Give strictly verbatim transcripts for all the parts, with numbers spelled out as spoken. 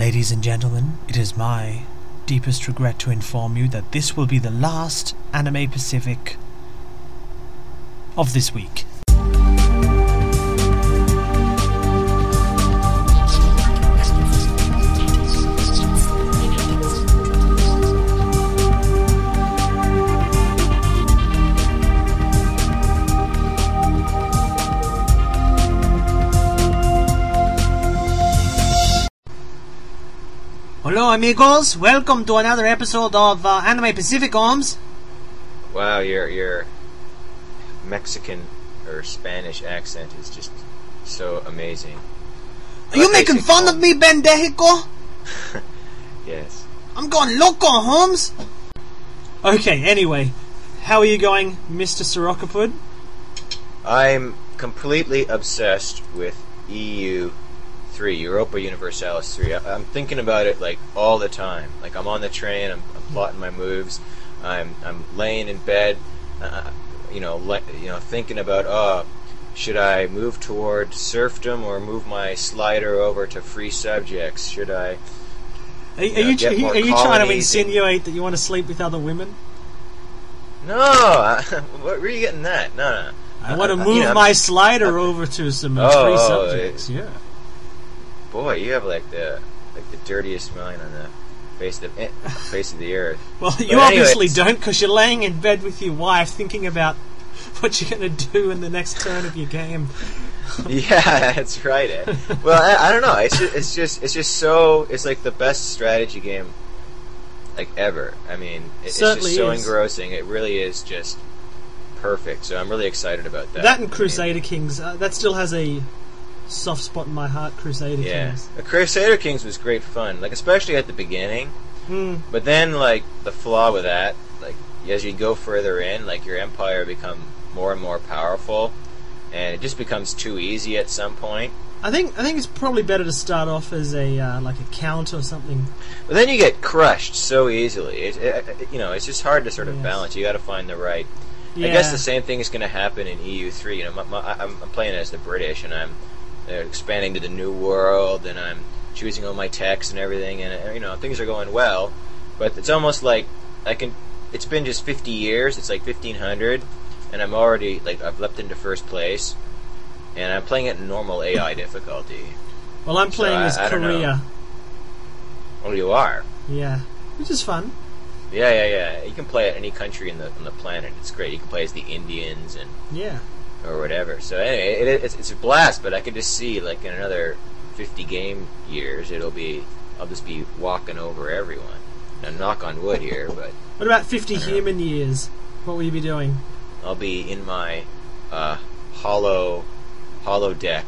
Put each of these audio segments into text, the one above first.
Ladies and gentlemen, it is my deepest regret to inform you that this will be the last Anime Pacific of this week. Hello amigos, welcome to another episode of uh, Anime Pacific Ohms. Wow, your your Mexican or Spanish accent is just so amazing. Are you making fun of me, Bendejico? Yes. I'm going loco, Holmes. Okay, anyway, how are you going, Mister Sorokapud? I'm completely obsessed with E U three, Europa Universalis three. I, I'm thinking about it like all the time. Like I'm on the train, I'm, I'm plotting my moves, I'm I'm laying in bed, uh, you know, le- you know, thinking about oh, should I move toward serfdom or move my slider over to free subjects? Should I? Are, you, know, are you, are you, are you trying to insinuate that you want to sleep with other women? No, I, where are you getting that? No, no. I want to move you know, my slider uh, over to some uh, oh, free oh, subjects. It, yeah. Boy, you have like the like the dirtiest mind on the face of the face of the earth. Well, you but obviously anyway, don't, because you're laying in bed with your wife, thinking about what you're going to do in the next turn of your game. Yeah, that's right. Ed. Well, I, I don't know. It's just, it's just it's just so it's like the best strategy game like ever. I mean, it, it's just so is. engrossing. It really is just perfect. So I'm really excited about that. That and Crusader I mean, Kings. Uh, that still has a soft spot in my heart. Crusader yeah. Kings. The Crusader Kings was great fun, like especially at the beginning. Hmm. But then, like the flaw with that, like as you go further in, like your empire become more and more powerful, and it just becomes too easy at some point. I think I think it's probably better to start off as a uh, like a count or something. But then you get crushed so easily. It, it, you know, it's just hard to sort of yes. balance. You got to find the right. Yeah. I guess the same thing is going to happen in E U three. You know, my, my, I'm, I'm playing as the British, and I'm uh, expanding to the New World, and I'm choosing all my techs and everything, and uh, you know, things are going well. But it's almost like I can. It's been just fifty years. It's like fifteen hundred, and I'm already like I've leapt into first place, and I'm playing it in normal A I difficulty. Well, I'm playing so as I, I Korea. Oh, you are. Yeah, which is fun. Yeah, yeah, yeah. You can play at any country in the on the planet. It's great. You can play as the Indians and yeah, or whatever. So anyway, it, it's it's a blast. But I can just see like in another fifty game years, it'll be I'll just be walking over everyone. Now, knock on wood here, but what about fifty human know. years? What will you be doing? I'll be in my uh, hollow hollow deck,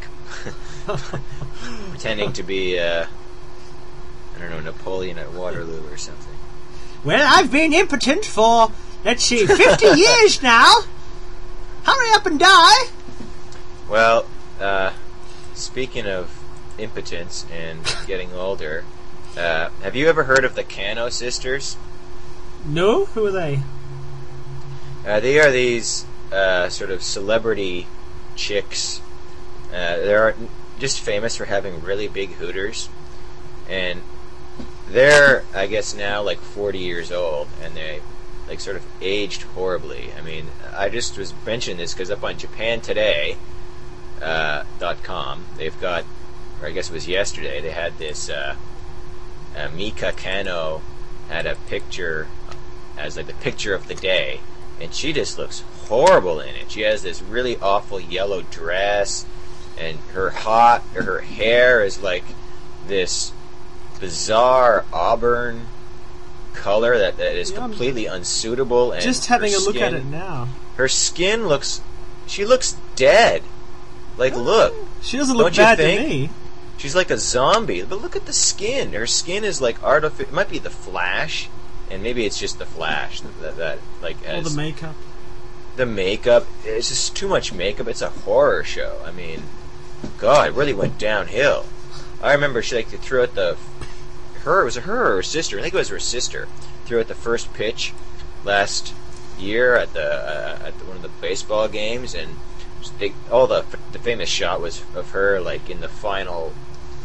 pretending to be uh, I don't know Napoleon at Waterloo or something. Well, I've been impotent for, let's see, fifty years now. Hurry up and die. Well, uh, speaking of impotence and getting older, uh, have you ever heard of the Kano sisters? No? Who are they? Uh, they are these uh, sort of celebrity chicks. Uh, they're just famous for having really big hooters. And they're, I guess, now like forty years old, and they like sort of aged horribly. I mean, I just was mentioning this because up on Japan Today uh, dot com, they've got, or I guess it was yesterday, they had this uh, uh, Mika Kano had a picture as like the picture of the day, and she just looks horrible in it. She has this really awful yellow dress, and her hot or her hair is like this bizarre auburn color that, that is yeah, completely unsuitable. And just having a skin, look at it now, her skin looks, she looks dead. Like, oh, look, she doesn't look bad to me. She's like a zombie, but look at the skin. Her skin is like artificial. It might be the Flash, and maybe it's just the Flash that, that, that like as all the makeup. The makeup, it's just too much makeup. It's a horror show. I mean, God, it really went downhill. I remember she like threw out the her was it her or her sister? I think it was her sister. Threw out the first pitch last year at the uh, at the, one of the baseball games, and they, all the the famous shot was of her like in the final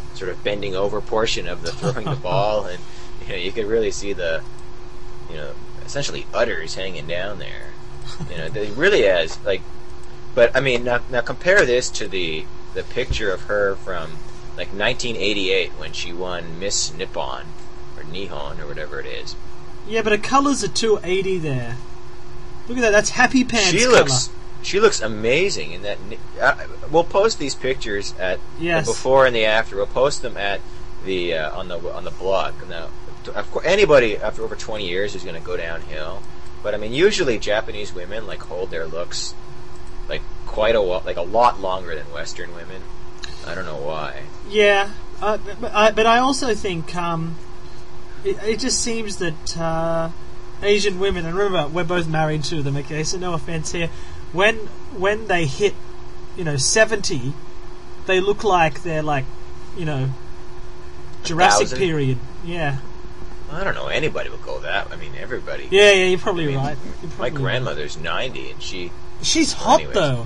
sort of bending over portion of the throwing the ball, and you know you could really see the, you know, essentially udders hanging down there. You know, they really has like, but I mean now now compare this to the the picture of her from like nineteen eighty-eight when she won Miss Nippon or Nihon or whatever it is. Yeah, but her colours are too eighty there. Look at that. That's Happy Pants She colour. looks she looks amazing in that. Uh, we'll post these pictures at Yes. the before and the after. We'll post them at the uh, on the on the blog. Now, of course, anybody after over twenty years is going to go downhill. But I mean, usually Japanese women like hold their looks like quite a while, like a lot longer than Western women. I don't know why. Yeah, uh, but, I, but I also think um, it, it just seems that uh, Asian women, and remember, we're both married to them, okay, so no offense here, when when they hit, you know, seventy, they look like they're like, you know, Jurassic thousand? period. Yeah. I don't know. Anybody would go that. I mean, everybody. Yeah, yeah, you're probably I mean, right. You're My probably grandmother's ninety, and she. right. She's hot, anyways. though.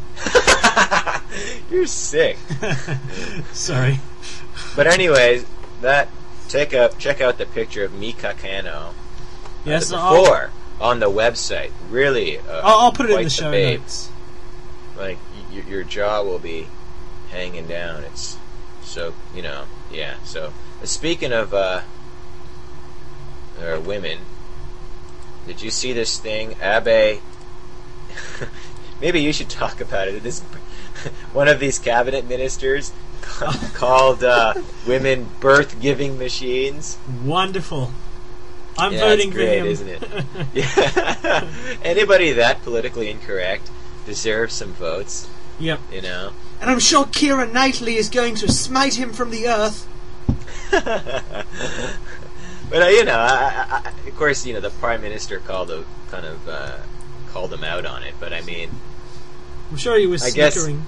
You're sick. Sorry. But anyways, that take up check out the picture of Mika Kano. Yes, uh, the I'll, before on the website. Really, uh, I'll, I'll put it in quite the show babe. notes. Like y- your jaw will be hanging down. It's so you know, yeah. So uh, speaking of uh, uh, women, did you see this thing, Abe? Maybe you should talk about it. This one of these cabinet ministers called uh, women birth-giving machines. Wonderful. I'm Yeah, voting it's great, for him. isn't it? Yeah. Anybody that politically incorrect deserves some votes. Yep. You know. And I'm sure Keira Knightley is going to smite him from the earth. But uh, you know, I, I, I, of course, you know the prime minister called a kind of uh, called him out on it. But I mean, I'm sure he was I guess- snickering.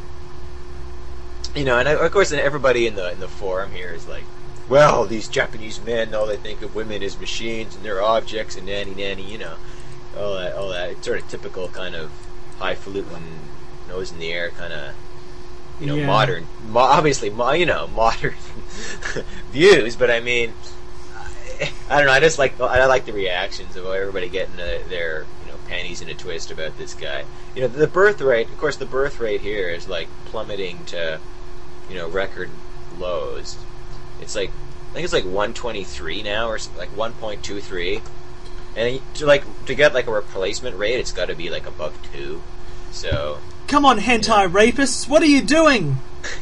you know, and I, of course, everybody in the in the forum here is like, well, these Japanese men, all they think of women as machines and they're objects and nanny nanny, you know, all that, all that. It's sort of typical kind of highfalutin, nose in the air kind of, you know, Yeah. modern, mo- obviously, mo- you know, modern views. But I mean, I, I don't know. I just like I like the reactions of everybody getting uh, their you know panties in a twist about this guy. You know, the birth rate. Of course, the birth rate here is like plummeting to, you know, record lows. It's like I think it's like one twenty-three now, or s- like one point two three. And to like to get like a replacement rate, it's got to be like above two. So Come on, hentai rapists, what are you doing?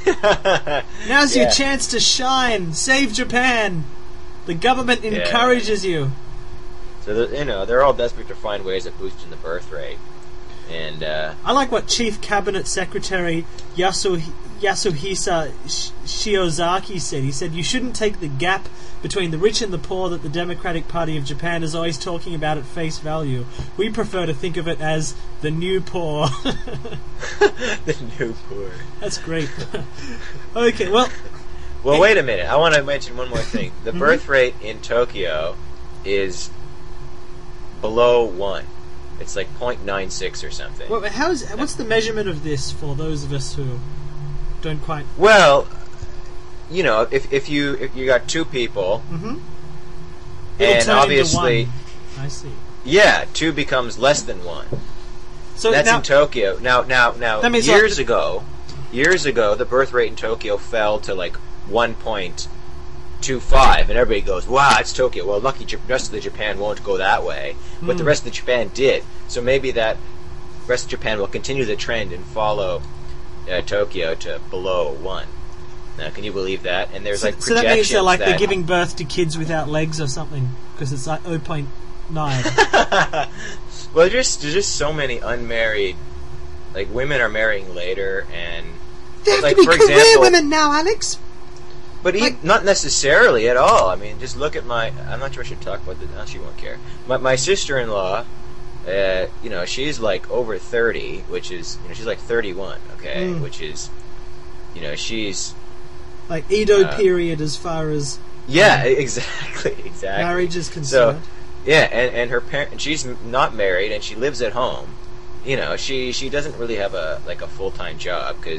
Now's your Yeah. chance to shine. Save Japan. The government Yeah. encourages you. So the, you know they're all desperate to find ways of boosting the birth rate, and uh, I like what Chief Cabinet Secretary Yasu, Yasuhisa Sh- Shiozaki said. He said, you shouldn't take the gap between the rich and the poor that the Democratic Party of Japan is always talking about at face value. We prefer to think of it as the new poor. the new poor. That's great. Okay, well, Well, wait a minute. I want to mention one more thing. The birth rate in Tokyo is below one. It's like zero point nine six or something. well how's, what's the measurement of this for those of us who don't quite... Well, you know, if if you if you got two people, Mm-hmm. and obviously, I see. yeah, two becomes less than one. So That's now, in Tokyo. Now, now, now, That means years like- ago, years ago, the birth rate in Tokyo fell to like one point two five, and everybody goes, "Wow, it's Tokyo." Well, lucky the rest of the Japan won't go that way, but the Hmm. rest of the Japan did. So maybe that rest of Japan will continue the trend and follow uh, Tokyo to below one. Now, can you believe that? And there's so, like so projections that means they're like that they're giving birth to kids without legs or something, because it's like zero point nine. well, there's just there's just so many unmarried, like women are marrying later, and They have like, to be for career example- women now, Alex. but e- Like- not necessarily at all. I mean, just look at my. I'm not sure I should talk about this. No, she won't care. My my sister-in-law, uh, you know, she's like over thirty, which is you know she's like thirty-one. Okay, Mm. which is, you know, she's Like Edo Uh, period as far as yeah, exactly, exactly. marriage is concerned. Yeah, and, and her parent, she's m- not married, and she lives at home. You know, she she doesn't really have a like a full time job because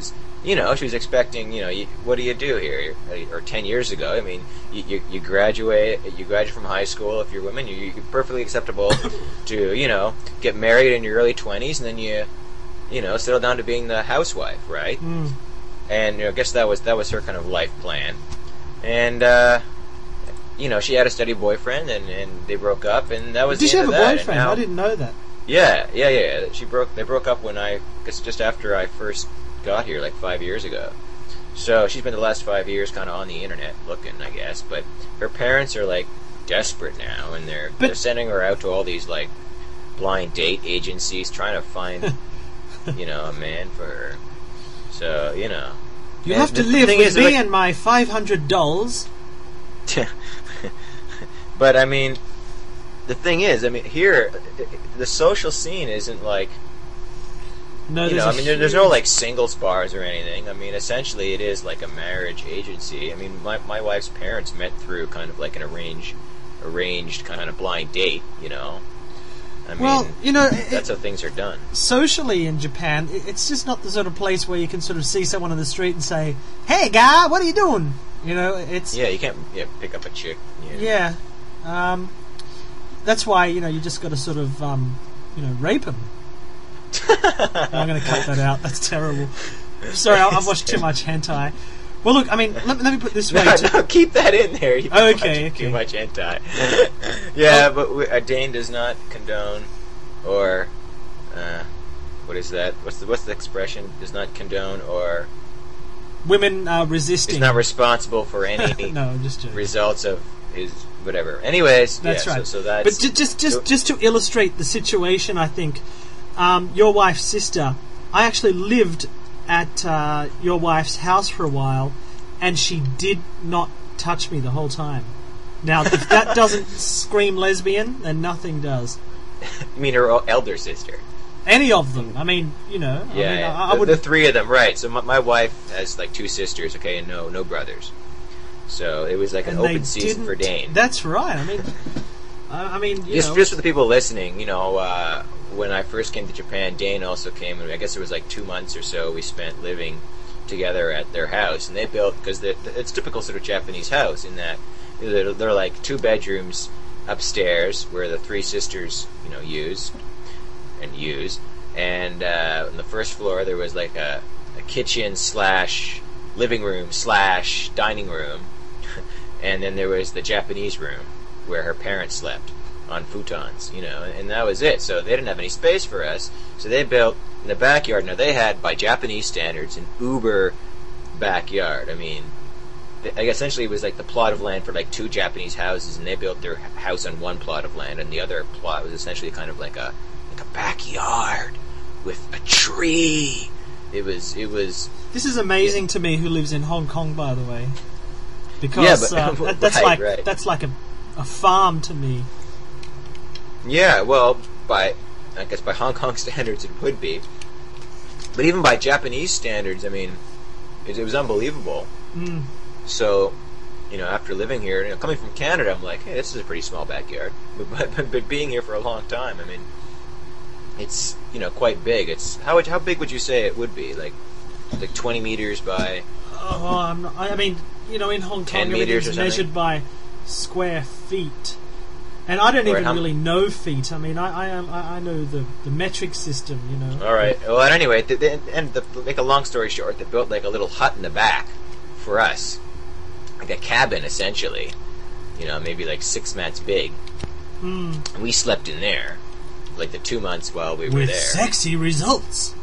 you know, she was expecting, you know, you, what do you do here? Or ten years ago, I mean, you, you, you graduate, you graduate from high school. If you're women, you, you're perfectly acceptable to, you know, get married in your early twenties, and then you, you know, settle down to being the housewife, right? Mm. And you know, I guess that was that was her kind of life plan. And uh, you know, she had a steady boyfriend, and, and they broke up, and that was. Did the she end have a of that. boyfriend? Now, I didn't know that. Yeah, yeah, yeah. She broke. They broke up when I guess just after I first got here, like five years ago. So she's been the last five years kind of on the internet looking, I guess. But her parents are like desperate now, and they're But- they're sending her out to all these like blind date agencies trying to find, you know, a man for her. So you know, You and have to the live thing with is, me like- and my five hundred dolls. But I mean, the thing is, I mean, here the social scene isn't like. No, You there's know, a I mean, there, there's no huge- like singles bars or anything. I mean, essentially, it is like a marriage agency. I mean, my my wife's parents met through kind of like an arranged, arranged kind of blind date. You know, I mean, Well, you know, it- that's how things are done. socially in Japan, i- it's just not the sort of place where you can sort of see someone on the street and say, "Hey, guy, what are you doing?" You know, it's Yeah, you can't yeah pick up a chick. You know. yeah. Um, that's why you know you just got to sort of um, you know rape him. I'm going to cut that out. That's terrible. Sorry, I- I've watched too much hentai. Well, look, I mean, let, let me put it this way. No, to- no, keep that in there. You've been Okay, watching okay. Too much hentai. Yeah, but we, uh, Dane does not condone, or uh, what is that? What's the what's the expression? Does not condone, or women uh, resisting. is not responsible for any no, I'm just joking. results of his whatever. Anyways, That's yeah, right. So, so that's But ju- just, just, so- just to illustrate the situation, I think um, your wife's sister. I actually lived at uh, your wife's house for a while, and she did not touch me the whole time. Now, if that doesn't scream lesbian, then nothing does. you mean her o- elder sister? Any of them. I mean, you know. Yeah, I mean, yeah. I, I the, would. the three of them, right? So my, my wife has like two sisters, okay, and no no brothers. So it was like an and they open season didn't- for Dane. That's right. I mean, I, I mean, you Just, know. just for the people listening, you know, uh, when I first came to Japan, Dane also came, and I guess it was like two months or so we spent living together at their house, and they built, because it's typical sort of Japanese house in that they're, they're like two bedrooms upstairs where the three sisters, you know, used and use, and uh, on the first floor there was like a, a kitchen slash living room slash dining room, and then there was the Japanese room where her parents slept on futons, you know, and that was it. So they didn't have any space for us, so they built in the backyard. Now they had, by Japanese standards, an uber backyard. I mean, th- like essentially it was like the plot of land for like two Japanese houses, and they built their h- house on one plot of land, and the other plot was essentially kind of like a like a backyard with a tree. It was it was This is amazing to me, who lives in Hong Kong, by the way, because Yeah, but- uh, that, that's right, like right. that's like a, a farm to me. Yeah, well, by I guess by Hong Kong standards it would be, but even by Japanese standards, I mean, it, it was unbelievable. Mm. So, you know, after living here, you know, coming from Canada, I'm like, hey, this is a pretty small backyard. But, but, but being here for a long time, I mean, it's, you know, quite big. It's how how big would you say it would be? Like, like twenty meters by. Oh, well, I'm not, I mean, you know, in Hong ten Kong, meters everything's or something? measured by square feet, and I don't Or even how- really know feet. I mean, I I, am, I I know the, the metric system, you know. All right. Well, anyway, they, they, and the, make a long story short, they built like a little hut in the back for us, like a cabin essentially. You know, maybe like six mats big. Mm. And we slept in there, like the two months while we were With there. sexy results.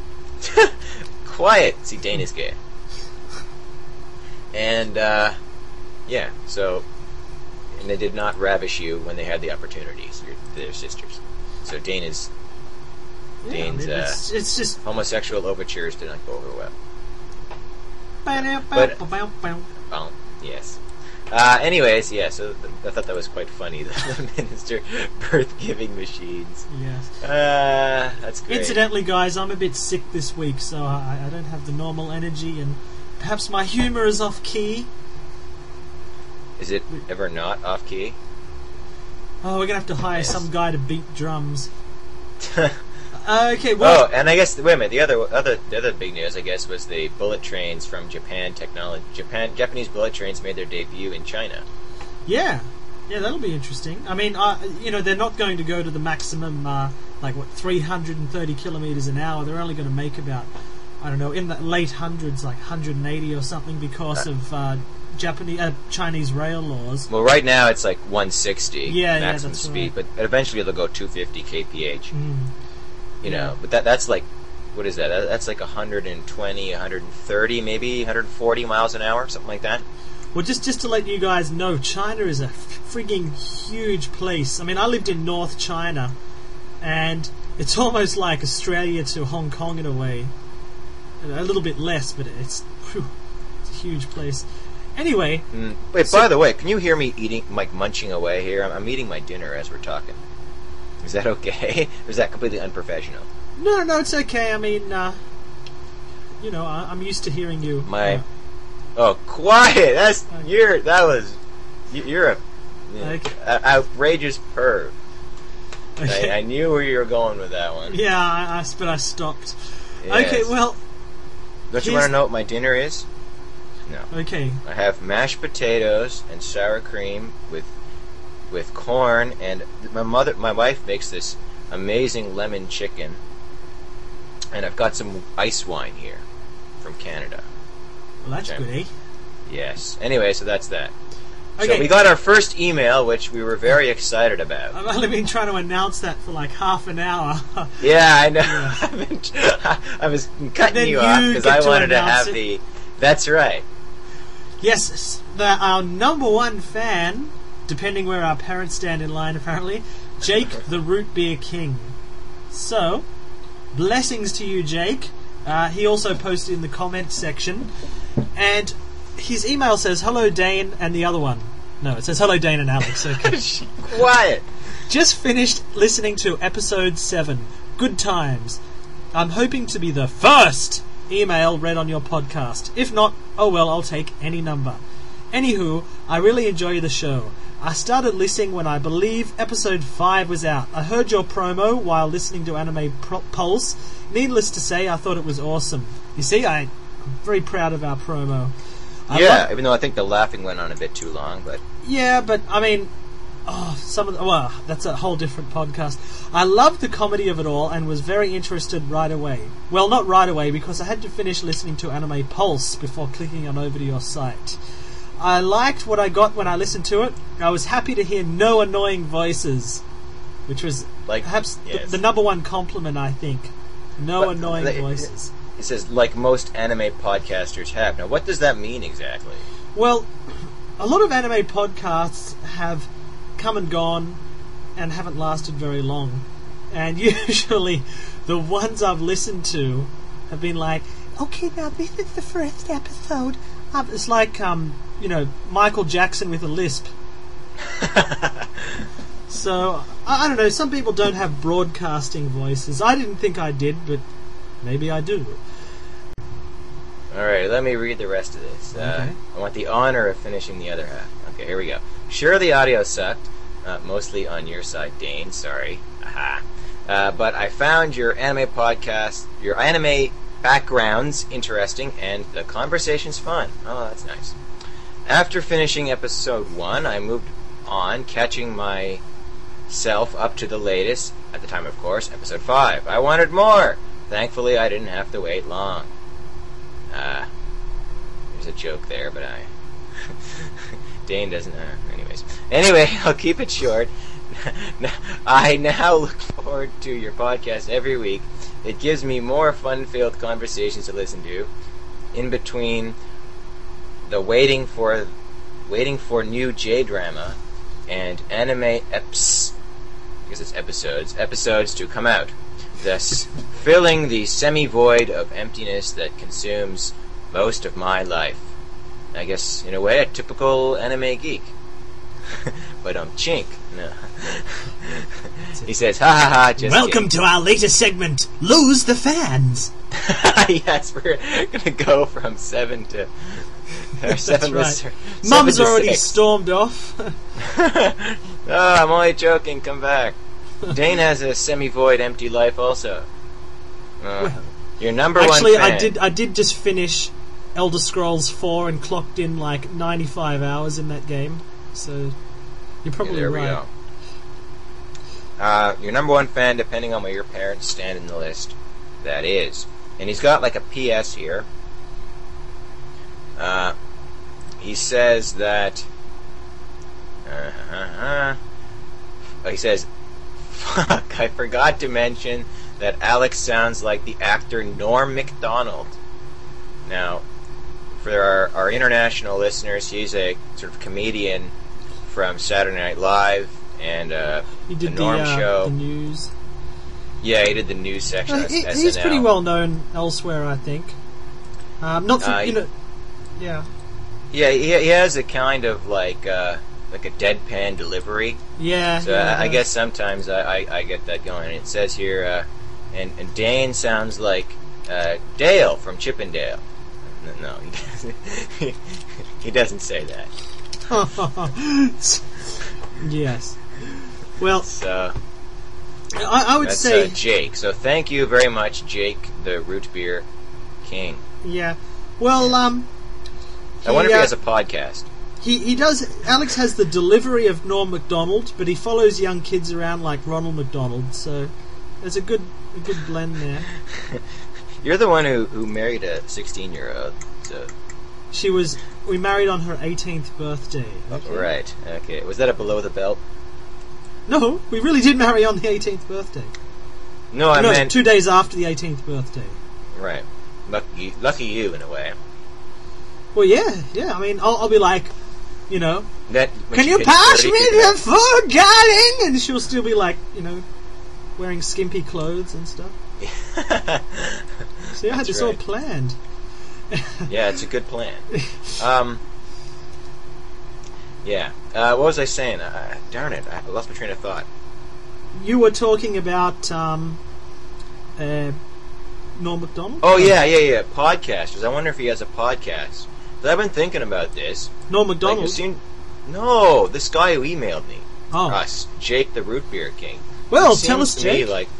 Quiet. See, Dane is gay. And uh, yeah, so and they did not ravish you when they had the opportunities. Your, their sisters. So Dane is Yeah, I Dane's, mean, uh, it's, it's just. homosexual overtures did not go over well. But, Well, yes. Uh, anyways, yeah, so th- I thought that was quite funny, the minister birth-giving machines. yes. Uh, that's great. Incidentally, guys, I'm a bit sick this week, so I, I don't have the normal energy, and perhaps my humour is off key. Is it ever not off-key? Oh, we're gonna have to hire Yes. some guy to beat drums. Uh, okay, well... Oh, and I guess, wait a minute, the other, other, the other big news, I guess, was the bullet trains from Japan technology. Japan, Japanese bullet trains made their debut in China. Yeah. Yeah, that'll be interesting. I mean, uh, you know, they're not going to go to the maximum, uh, like, what, three hundred thirty kilometres an hour. They're only going to make about, I don't know, in the late hundreds, like one hundred eighty or something because uh, of uh, Japanese, uh, Chinese rail laws. Well, right now it's like one sixty yeah, maximum yeah, that's speed, right. but eventually it'll go two fifty kph. Mm. You Yeah. know, but that that's like, what is that? that? That's like one hundred twenty, one hundred thirty, maybe one hundred forty miles an hour, something like that. Well, just, just to let you guys know, China is a frigging huge place. I mean, I lived in North China, and it's almost like Australia to Hong Kong in a way. A little bit less, but it's, whew, it's a huge place. Anyway... Mm. Wait, so, by the way, can you hear me eating, like munching away here? I'm, I'm eating my dinner as we're talking. Is that okay? Or is that completely unprofessional? No, no, it's okay. I mean, uh, you know, I, I'm used to hearing you. My... Uh, Oh, quiet! That's Okay. you're that was you- you're a you know, Okay. a- outrageous perv. okay. I, I knew where you were going with that one. Yeah, I, I, but I stopped. Yes. Okay, well, Don't you here's- want to know what my dinner is? No. okay. I have mashed potatoes and sour cream with with corn, and my mother, my wife makes this amazing lemon chicken, and I've got some ice wine here from Canada. Well, that's Okay. good, eh? Yes. Anyway, so that's that. Okay. So we got our first email, which we were very excited about. I've only been trying to announce that for like half an hour. Yeah, I know. Yeah. I've been- I was then cutting you you off because get I to wanted to announce have it. the. That's right. Yes, the, our number one fan, depending where our parents stand in line apparently, Jake the Root Beer King. So, blessings to you, Jake. Uh, he also posted in the comments section, and his email says, "Hello Dane," and the other one. No, it says, "Hello Dane and Alex." Okay. Quiet. Just finished listening to episode seven. Good times. I'm hoping to be the first email read on your podcast. If not, oh well, I'll take any number. Anywho, I really enjoy the show. I started listening when I believe episode five was out. I heard your promo while listening to Anime Pro- Pulse. Needless to say, I thought it was awesome. You see, I, I'm very proud of our promo. I Yeah, love- even though I think the laughing went on a bit too long, but yeah, but I mean, oh, some of the, well, that's a whole different podcast. I loved the comedy of it all and was very interested right away. Well, not right away because I had to finish listening to Anime Pulse before clicking on over to your site. I liked what I got when I listened to it. I was happy to hear no annoying voices, which was like perhaps yes. the, the number one compliment, I think. No But annoying the- voices. It says like most anime podcasters have. Now, what does that mean exactly? Well, a lot of anime podcasts have come and gone and haven't lasted very long. And usually the ones I've listened to have been like, okay, now this is the first episode. of-" It's like, um, you know, Michael Jackson with a lisp. So, I, I don't know, some people don't have broadcasting voices. I didn't think I did, but maybe I do. Alright, let me read the rest of this. Uh, Okay. I want the honor of finishing the other half. Okay, here we go. Sure, the audio sucked. Uh, mostly on your side, Dane. Sorry. Aha. Uh, but I found your anime podcast, your anime backgrounds interesting, and the conversation's fun. Oh, that's nice. After finishing episode one, I moved on, catching myself up to the latest, at the time, of course, episode five. I wanted more. Thankfully, I didn't have to wait long. Uh, there's a joke there, but I... Dane doesn't... Uh, anyways. Anyway, I'll keep it short. I now look forward to your podcast every week. It gives me more fun-filled conversations to listen to. In between the waiting for waiting for new J-drama and anime eps... because it's episodes, episodes to come out. Thus, filling the semi-void of emptiness that consumes most of my life. I guess, in a way, a typical anime geek. But I'm chink. No. He says, ha ha ha, just Welcome kidding. to our latest segment, Lose the Fans. Yes, we're gonna go from seven to... Or seven That's to right. seven Mum's to already six. stormed off. Oh, I'm only joking, come back. Dane has a semi-void, empty life also. Uh, your number Actually, one fan. I did. I did just finish Elder Scrolls four and clocked in like ninety-five hours in that game. So you're probably yeah, there right. we go. Uh, your number one fan, depending on where your parents stand in the list, that is. And he's got like a P S here. Uh, he says that. Uh, uh, uh, he says, "Fuck! I forgot to mention that Alex sounds like the actor Norm Macdonald." Now, for our, our international listeners, he's a sort of comedian from Saturday Night Live and uh, He did the the, Norm uh, Show. the news. Yeah, he did the news section. Uh, of he, S N L. he's pretty well known elsewhere, I think. Um, not for, Uh, you know, yeah, Yeah, he, he has a kind of like uh, like a deadpan delivery. yeah. So yeah, I, I he guess does. sometimes I, I, I get that going. And it says here, uh, and, and Dane sounds like uh, Dale from Chippendale. No, no, he doesn't. He doesn't say that. Yes. Well, So I, I would that's say, uh, Jake. So thank you very much, Jake, the root beer king. yeah. Well, um, I wonder he, if he uh, has a podcast. He he does. Alex has the delivery of Norm Macdonald, but he follows young kids around like Ronald McDonald. So there's a good a good blend there. You're the one who, who married a sixteen-year-old. So She was. We married on her eighteenth birthday. Okay? right. Okay. Was that a below the belt? No, we really did marry on the eighteenth birthday. No, I no, meant two days after the eighteenth birthday. right. Lucky, lucky you in a way. Well, yeah, yeah. I mean, I'll, I'll be like, you know, That when can she you hit pass thirty, me could the be food, darling? And she'll still be like, you know, wearing skimpy clothes and stuff. like- See, I had That's this all right. planned. Yeah, it's a good plan. Um, yeah. Uh, what was I saying? Uh, darn it, I lost my train of thought. You were talking about um, uh, Norm Macdonald? Oh yeah, yeah, yeah. Podcasters. I wonder if he has a podcast. 'Cause I've been thinking about this. Norm Like, Macdonald? it seemed- no, this guy who emailed me. oh. Us, Jake the Root Beer King. Well, It tell seems us, to Jake. me like,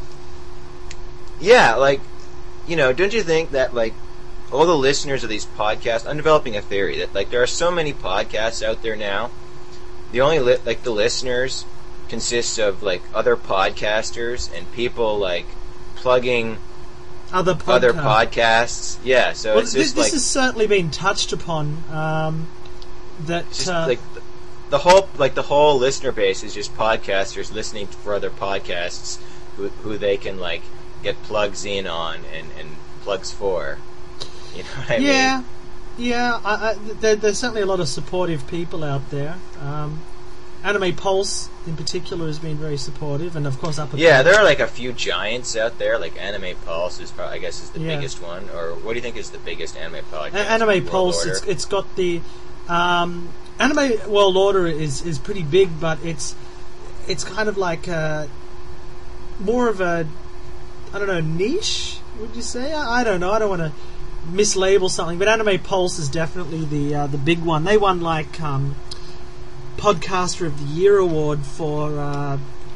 yeah, like, you know, don't you think that like all the listeners of these podcasts? I'm developing a theory that like there are so many podcasts out there now. The only li- like the listeners consists of like other podcasters and people like plugging Other podcasts. other podcasts. Yeah, so Well, it's this, just this like has certainly been touched upon. Um, that it's just uh, like the, the whole like the whole listener base is just podcasters listening for other podcasts who who they can like get plugs in on and, and plugs for. You know what I yeah, mean? yeah. I, I, there, there's certainly a lot of supportive people out there. Um, Anime Pulse, in particular, has been very supportive, and of course, Upper Yeah, Pulse. there are like a few giants out there. Like Anime Pulse is probably, I guess, is the Yeah. biggest one. Or what do you think is the biggest anime podcast? A- Anime World Pulse. Order? It's, it's got the um, Anime World Order is is pretty big, but it's it's kind of like uh, more of a I don't know niche. Would you say? I, I don't know. I don't want to mislabel something, but Anime Pulse is definitely the uh, the big one. They won like um, Podcaster of the Year award for uh,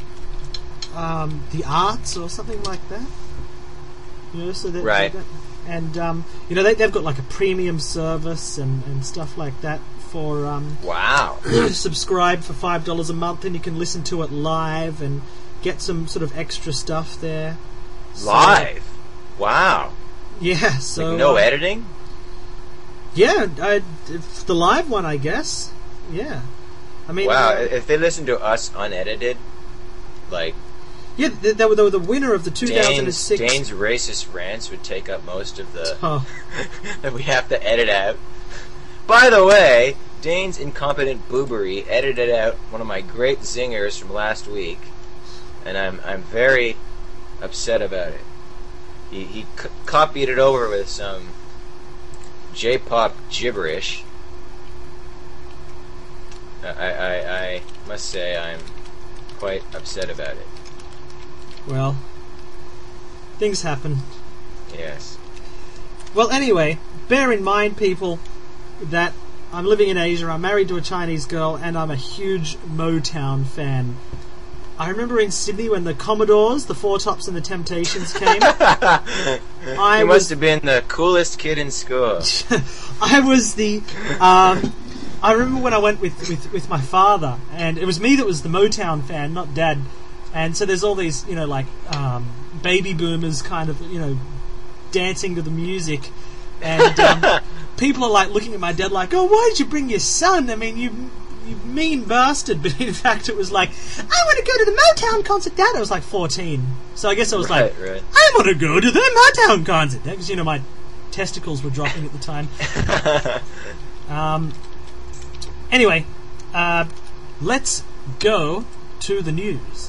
um, the arts or something like that. You know, so that, Right. that- and um, you know they, they've got like a premium service and, and stuff like that for um, Wow. subscribe for five dollars a month, and you can listen to it live and get some sort of extra stuff there. So- Live. Wow. yeah. So Like no uh, editing. Yeah, I, if the live one, I guess. Yeah, I mean, Wow. uh, If they listen to us unedited, like yeah, they, they were they were the winner of the two thousand Dane's, six. Dane's racist rants would take up most of the Oh, that we have to edit out. By the way, Dane's incompetent boobery edited out one of my great zingers from last week, and I'm I'm very upset about it. He he c- copied it over with some J-pop gibberish. I, I I must say I'm quite upset about it. well, things happen. Yes. Well, anyway, bear in mind, people, that I'm living in Asia. I'm married to a Chinese girl, and I'm a huge Motown fan. I remember in Sydney when the Commodores, the Four Tops and the Temptations came. I you was, must have been the coolest kid in school. I was the... Um, I remember when I went with, with, with my father, and it was me that was the Motown fan, not Dad. And so there's all these, you know, like, um, baby boomers kind of, you know, dancing to the music. And um, people are, like, looking at my dad like, oh, why did you bring your son? I mean, you... You mean bastard, but in fact it was like, I want to go to the Motown concert, Dad. I was like fourteen, so I guess I was right, like, right. I want to go to the Motown concert, because you know my testicles were dropping at the time. um. Anyway, uh, let's go to the news.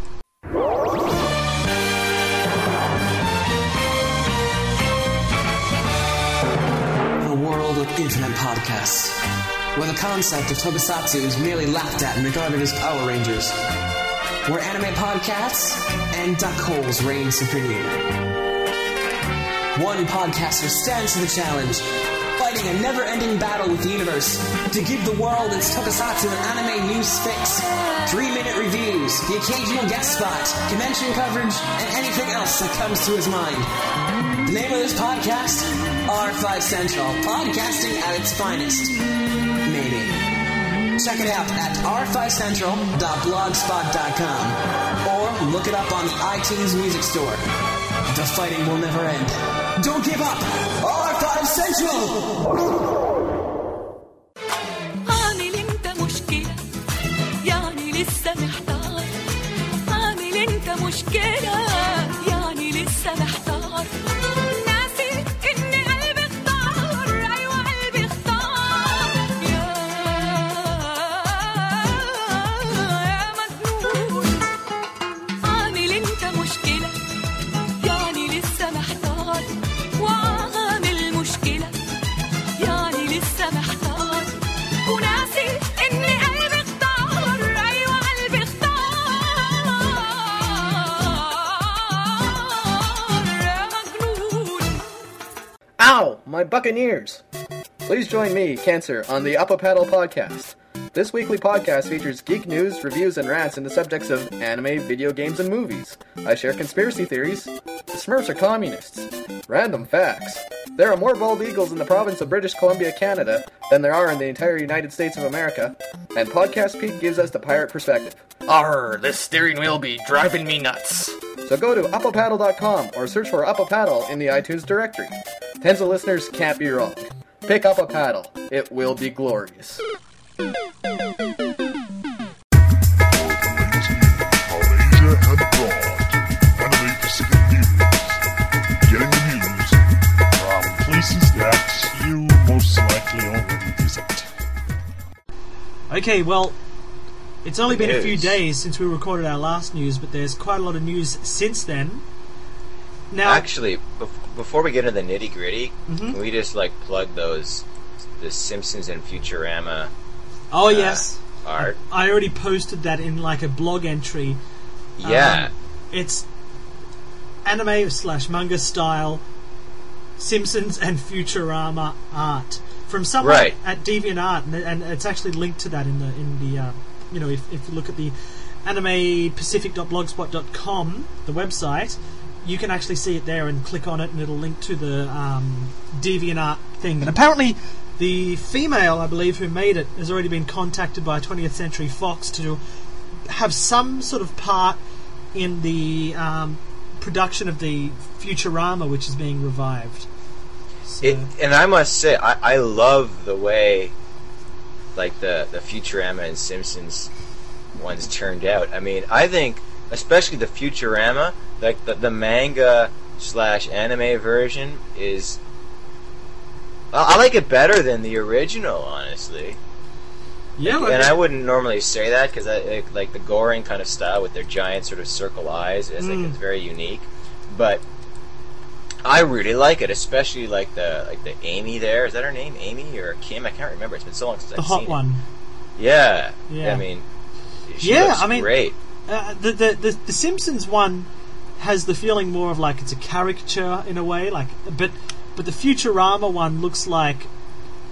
A world of infinite podcasts, where the concept of tokusatsu is merely laughed at and regarded as Power Rangers, where anime podcasts and duck holes reign supreme. One podcaster stands to the challenge, fighting a never-ending battle with the universe to give the world its tokusatsu and anime news fix, three-minute reviews, the occasional guest spot, convention coverage, and anything else that comes to his mind. The name of this podcast, R five Central, podcasting at its finest. Maybe. Check it out at r five central dot blogspot dot com or look it up on the iTunes Music Store. The fighting will never end. Don't give up! R five Central! عامل انت مشكلة يعني لسه محتار عامل انت مشكلة يعني لسه محتار ناسي ان قلبي اختار ايوه قلبي اختار يا يا مجنون عامل انت مشكلة يعني لسه محتار وعامل مشكلة يعني لسه محتار وناسي ان قلبي اختار ايوه قلبي اختار يا مجنون. Ow! My Buccaneers! Please join me, Cancer, on the Up a Paddle podcast. This weekly podcast features geek news, reviews, and rants into subjects of anime, video games, and movies. I share conspiracy theories. The Smurfs are communists. Random facts. There are more bald eagles in the province of British Columbia, Canada, than there are in the entire United States of America. And Podcast Pete gives us the pirate perspective. Arr, this steering wheel be driving me nuts. So go to up a paddle dot com or search for Up a Paddle in the iTunes directory. Tens of listeners can't be wrong. Pick up a paddle. It will be glorious. Asia and abroad. Anime Pacific News. Getting the news from places that you most likely already visit. Okay, well, it's only been a few News. days since we recorded our last news, but there's quite a lot of news since then. Now, Actually, bef- before we get into the nitty gritty, Mhm. can we just like plug those, the Simpsons and Futurama oh uh, yes, art? I already posted that in like a blog entry. Yeah, Um, it's anime slash manga style Simpsons and Futurama art from someone Right. at DeviantArt, and, and it's actually linked to that in the in the uh, you know if, if you look at the anime pacific dot blogspot dot com, the website, you can actually see it there and click on it, and it'll link to the um, DeviantArt thing. And apparently, the female, I believe, who made it has already been contacted by twentieth Century Fox to have some sort of part in the um, production of the Futurama, which is being revived. So, it, and I must say, I, I love the way, like the the Futurama and Simpsons ones turned out. I mean, I think, especially the Futurama, like the, the manga slash anime version is. I I like it better than the original, honestly. yeah, and well, I wouldn't normally say that because I like, like the Goring kind of style with their giant sort of circle eyes. Is Mm. like it's very unique, but I really like it, especially like the like the Amy there. Is that her name, Amy or Kim? I can't remember. It's been so long since the I've hot seen one. it. Yeah, Yeah. I mean, she Yeah, looks I mean- great. Uh, the, the the the Simpsons one has the feeling more of like it's a caricature in a way, like but but the Futurama one looks like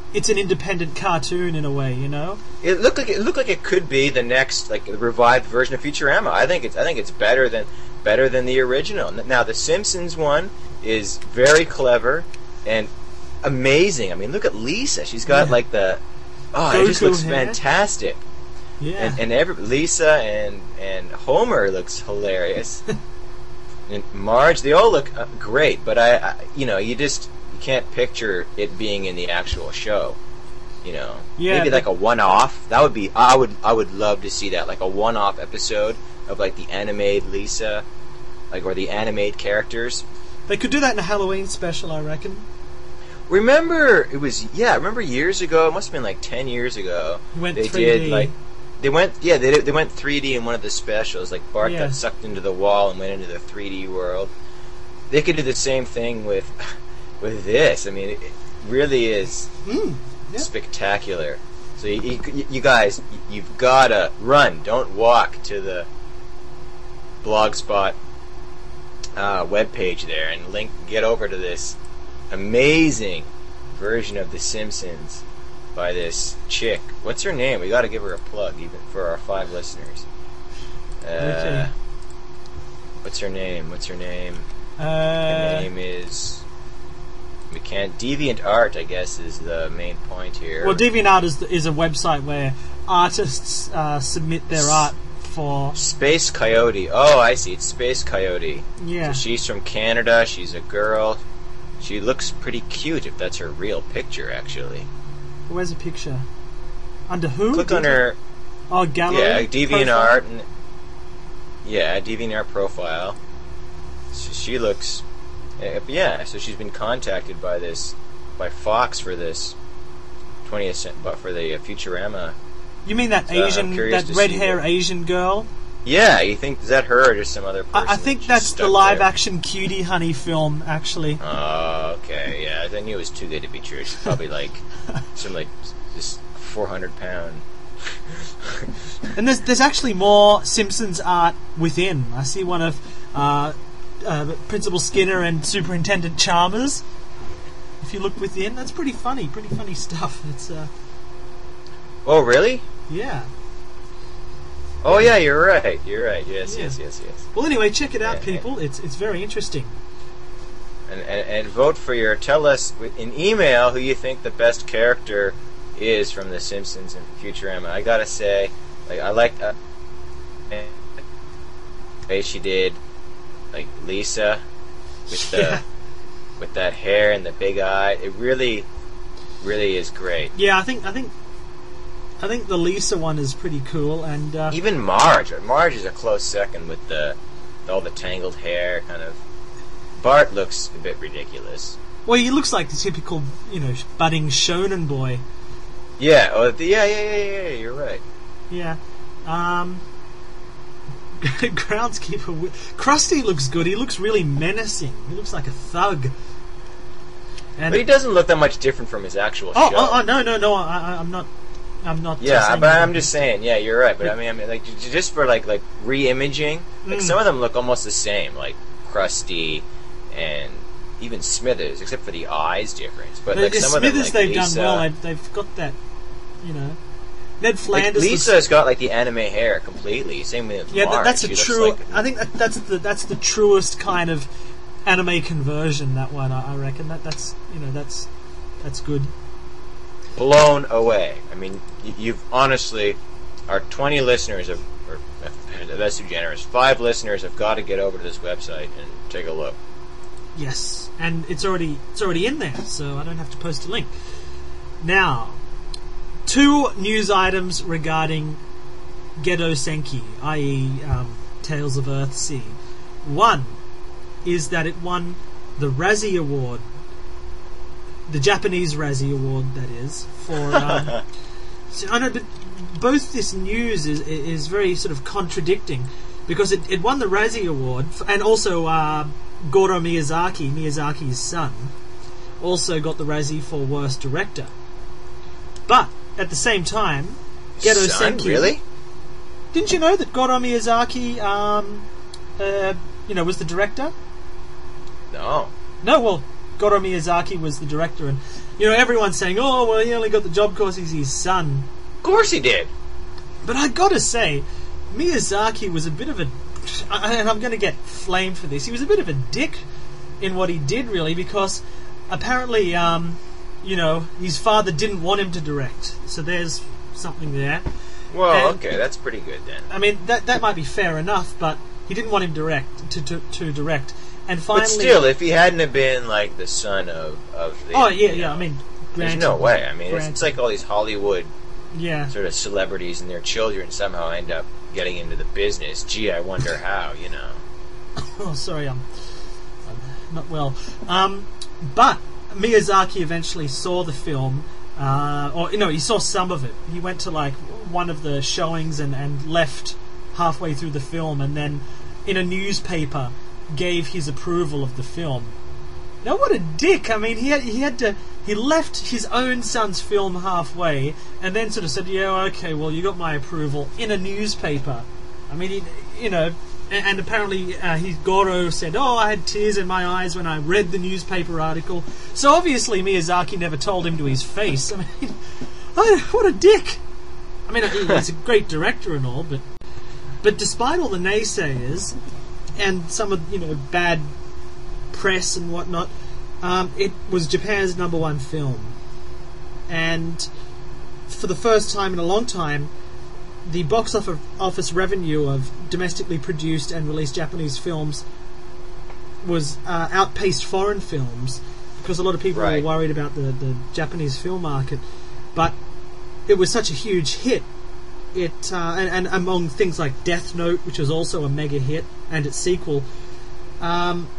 it's an independent cartoon in a way, you know. It looked like it looked like it could be the next like revived version of Futurama. I think it's I think it's better than better than the original. Now the Simpsons one is very clever and amazing. I mean, look at Lisa. She's got Yeah. like the oh, Goku it just looks hair. fantastic. Yeah. And, and every Lisa and and Homer looks hilarious. And Marge, they all look uh, great, but I, I, you know, you just you can't picture it being in the actual show. You know, Yeah, maybe but- like a one-off. That would be. I would. I would love to see that, like a one-off episode of like the animated Lisa, like or the animated characters. They could do that in a Halloween special, I reckon. Remember, it was yeah. I remember years ago. It must have been like ten years ago. He went they three D. did like. They went, yeah, they, they went three D in one of the specials. Like Bart Yeah. got sucked into the wall and went into the three D world. They could do the same thing with, with this. I mean, it, it really is Mm, yeah. spectacular. So you, you, you guys, you've gotta run, don't walk to the Blogspot uh, webpage there and link, get over to this amazing version of The Simpsons by this chick. What's her name? We got to give her a plug, even for our five listeners. Uh, Okay. What's her name? What's her name? Uh, Her name is. We can't. DeviantArt, I guess, is the main point here. well, DeviantArt is, is a website where artists uh, submit their art for... Space Coyote. Oh, I see. It's Space Coyote. Yeah. So she's from Canada. She's a girl. She looks pretty cute if that's her real picture, actually. Where's a picture? Under who? Click on her. Oh, gallery? Yeah, profile? DeviantArt. And, yeah, DeviantArt profile. So she looks. Uh, yeah, so she's been contacted by this, by Fox for this twentieth cent, but for the uh, Futurama. You mean that So I'm Asian, curious that to red see hair what- Asian girl? Yeah, you think is that her or just some other person? I, I think just that's the stuck live there? action Cutie Honey film, actually. Oh, okay, yeah. I knew it was too good to be true. She's probably like some like this four hundred pound. And there's there's actually more Simpsons art within. I see one of uh, uh, Principal Skinner and Superintendent Chalmers. If you look within, that's pretty funny. Pretty funny stuff. It's uh, Oh, really? yeah. Oh, yeah. You're right. You're right. Yes, Yeah. yes, yes, yes. Well, anyway, check it out, Yeah, yeah. people. It's it's very interesting. And, and and vote for your. Tell us in email who you think the best character is from The Simpsons and Futurama. I gotta say, like I like uh, the way she did, like Lisa, with the Yeah. with that hair and the big eye. It really, really is great. Yeah, I think I think I think the Lisa one is pretty cool, and uh, Even Marge. Marge is a close second with the with all the tangled hair, kind of. Bart looks a bit ridiculous. well, he looks like the typical, you know, budding shonen boy. Yeah. Oh, the, yeah, yeah, yeah, yeah. You're right. Yeah. Um, groundskeeper. Wi- Krusty looks good. He looks really menacing. He looks like a thug. And But he doesn't look that much different from his actual oh, show. oh, oh, no, no, no. I, I, I'm not. I'm not. uh, Yeah, saying but that. I'm just saying. Yeah, you're right. But I mean, I mean, like j- just for like like re-imaging, like Mm. some of them look almost the same, like Krusty and even Smithers, except for the eyes difference. But The- like the some of them, Smithers, like they've Lisa, done well. They've, they've got that. You know, Ned like Flanders. was- Lisa's got like the anime hair completely. Same with yeah, that, Marge. that's She a looks true. like- I think that, that's the that's the truest kind of anime conversion. That one, I, I reckon. That that's you know that's that's good. blown away. I mean, y- you've honestly, our twenty listeners have, or uh, that's too generous. Five listeners have got to get over to this website and take a look. Yes, and it's already it's already in there, so I don't have to post a link. Now, two news items regarding Gedo Senki, that is, um, Tales of Earthsea. One is that it won the Razzie Award, the Japanese Razzie Award, that is, for. Um, so I know, but both this news is is very sort of contradicting because it, it won the Razzie Award f- and also. Uh, Goro Miyazaki, Miyazaki's son, also got the Razzie for Worst Director. But, at the same time, Gedo Son, Senki... really? Didn't you know that Goro Miyazaki, um, uh, you know, was the director? No. No, well, Goro Miyazaki was the director, and you know, everyone's saying, oh, well, he only got the job because he's his son. Of course he did. But I gotta say, Miyazaki was a bit of a... And I'm going to get flamed for this. He was a bit of a dick in what he did, really, because apparently, um, you know, his father didn't want him to direct. So there's something there. Well, And- okay, that's pretty good then. I mean, that that might be fair enough, but he didn't want him direct to, to, to direct. And finally... But still, if he hadn't have been, like, the son of, of the... Oh, yeah, you yeah, know, I mean... there's Granted, no way. I mean, it's, granted. it's like all these Hollywood Yeah. sort of celebrities and their children somehow end up getting into the business. Gee, I wonder how, you know. Oh, sorry, I'm, I'm not well. Um, but Miyazaki eventually saw the film, uh, or, you know, he saw some of it. He went to, like, one of the showings and, and left halfway through the film, and then in a newspaper gave his approval of the film. Now, what a dick! I mean, he had, he had to... He left his own son's film halfway, and then sort of said, yeah, okay, well, you got my approval, in a newspaper. I mean, he, you know... And, and apparently, uh, he, Goro said, oh, I had tears in my eyes when I read the newspaper article. So obviously Miyazaki never told him to his face. I mean, I, what a dick! I mean, he- he's a great director and all, but... But despite all the naysayers, and some of, you know, bad press and whatnot, um, it was Japan's number one film. And for the first time in a long time, the box offer- office revenue of domestically produced and released Japanese films was uh, outpaced foreign films, because a lot of people Right. were worried about the, the Japanese film market. But it was such a huge hit. It uh, and, and among things like Death Note, which was also a mega hit, and its sequel. Um,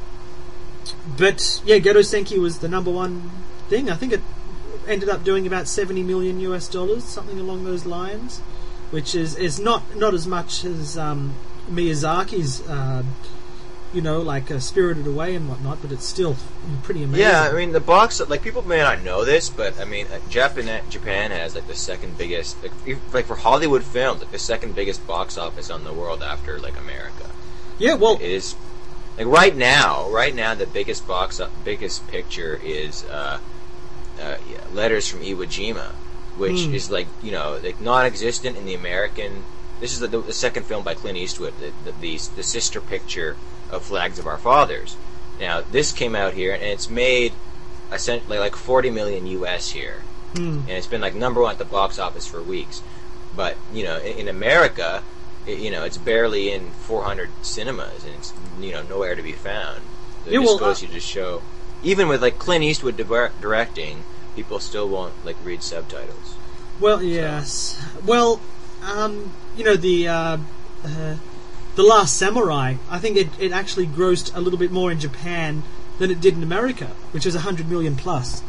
but yeah, Gedo Senki was the number one thing. I think it ended up doing about seventy million U S dollars, something along those lines, which is, is not not as much as um, Miyazaki's, uh, you know, like uh, Spirited Away and whatnot, but it's still pretty amazing. Yeah, I mean, the box... Like, people may not know this, but, I mean, uh, Japan, Japan has, like, the second biggest... Like, if- like, for Hollywood films, like, the second biggest box office on the world after, like, America. yeah, well, It is... Like, right now, right now, the biggest box... biggest picture is, uh... uh yeah, Letters from Iwo Jima, which Hmm. is, like, you know, like, non-existent in the American... This is the, the second film by Clint Eastwood, the, the, the, the sister picture of Flags of Our Fathers. Now, this came out here, and it's made essentially like forty million U S here. hmm. And it's been like number one at the box office for weeks. But, you know, in, in America, it, you know, it's barely in four hundred cinemas, and it's, you know, nowhere to be found. So it Yeah, just well, goes uh, to just show, even with like Clint Eastwood di- directing, people still won't like read subtitles. Well, yes. Well, um, you know, the uh, uh, the Last Samurai, I think it, it actually grossed a little bit more in Japan than it did in America, which is one hundred million plus.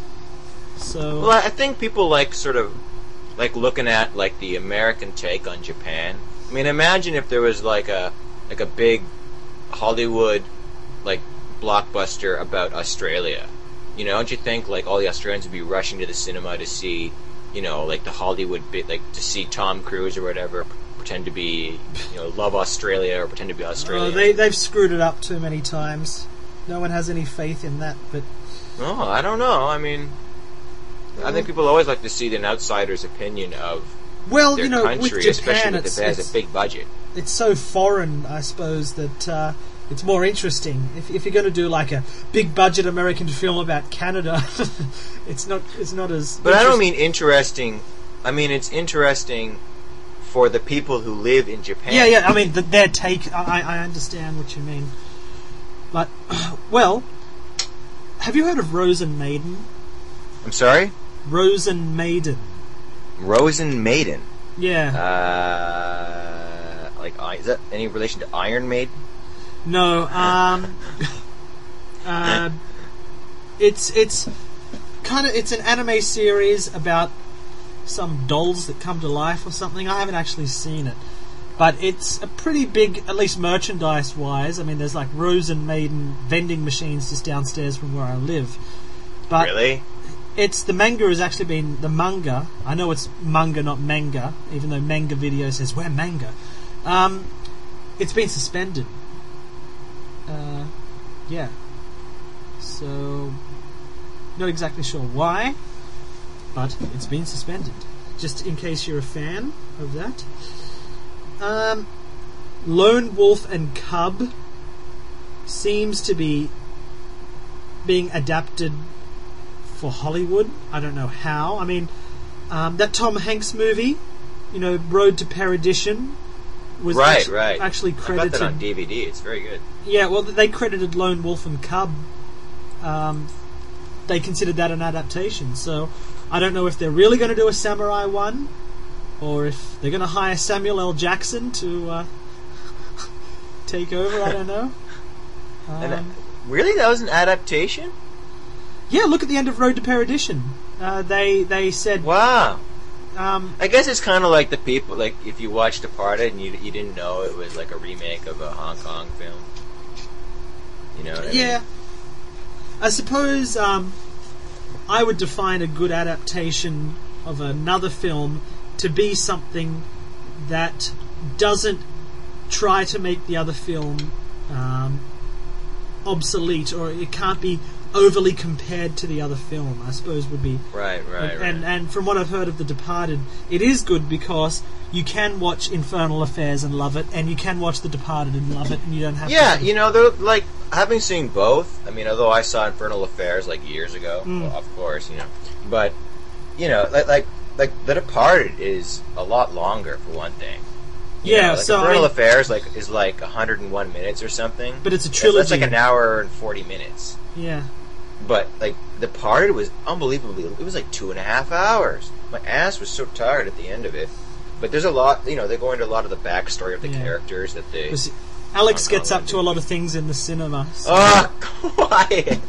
So, Well, I I think people like sort of like looking at like the American take on Japan. I mean, imagine if there was like a like a big Hollywood like blockbuster about Australia. You know, don't you think like all the Australians would be rushing to the cinema to see, you know, like the Hollywood bit, like to see Tom Cruise or whatever pretend to be, you know, love Australia or pretend to be uh, Australian. they, they've screwed it up too many times. No one has any faith in that, but... Oh, I don't know. I mean, I think people always like to see an outsider's opinion of Well, their you know, country, with Japan, especially if it's, it has it's, a big budget. it's so foreign, I suppose, that uh, it's more interesting. If, if you're going to do like a big budget American film about Canada, it's not it's not as. But I don't interest- mean interesting. I mean it's interesting for the people who live in Japan. Yeah, yeah. I mean, the, their take. I, I understand what you mean, but well, have you heard of Rosen Maiden? I'm sorry? Rosen Maiden. Rosen Maiden. Yeah. Uh, like, I- is that any relation to Iron Maiden? No. Um. uh, it's it's kind of it's an anime series about some dolls that come to life or something. I haven't actually seen it, but it's a pretty big, at least merchandise wise. I mean, there's like Rosen Maiden vending machines just downstairs from where I live. But Really? it's the manga has actually been the manga. I know it's manga, not manga, even though manga video says we're manga. Um, it's been suspended. Uh, yeah. So not exactly sure why. but it's been suspended. Just in case you're a fan of that. Um, Lone Wolf and Cub seems to be being adapted for Hollywood. I don't know how. I mean, um, that Tom Hanks movie, you know, Road to Perdition, was right, actually, right. actually credited. I got that on D V D. It's very good. Yeah, well, they credited Lone Wolf and Cub. Um, they considered that an adaptation. So I don't know if they're really going to do a Samurai one, or if they're going to hire Samuel L. Jackson to uh, take over. I don't know. Um, And, uh, really, that was an adaptation? yeah, look at the end of Road to Perdition. Uh, they they said, Wow. um, I guess it's kind of like the people, like if you watched Departed and you you didn't know it was like a remake of a Hong Kong film. You know what I yeah. mean? I suppose um, I would define a good adaptation of another film to be something that doesn't try to make the other film um, obsolete, or it can't be overly compared to the other film, I suppose would be. Right, right, right. And and from what I've heard of The Departed, it is good because you can watch Infernal Affairs and love it, and you can watch The Departed and love it, and you don't have yeah, to... you know, they're like, having seen both, I mean, although I saw Infernal Affairs like years ago, Mm. well, of course, you know, but, you know, like, like, like The Departed is a lot longer, for one thing. You Yeah, know, like so Infernal I- Affairs like is like one hundred one minutes or something. But it's a That's- trilogy. That's like an hour and forty minutes. Yeah. But like The Departed was unbelievably. It was like two and a half hours. My ass was so tired at the end of it. But there's a lot. You know, they go into a lot of the backstory of the Yeah. characters that they. 'Cause Alex Hong gets Kong up to a lot of things in the cinema. So Oh, quiet.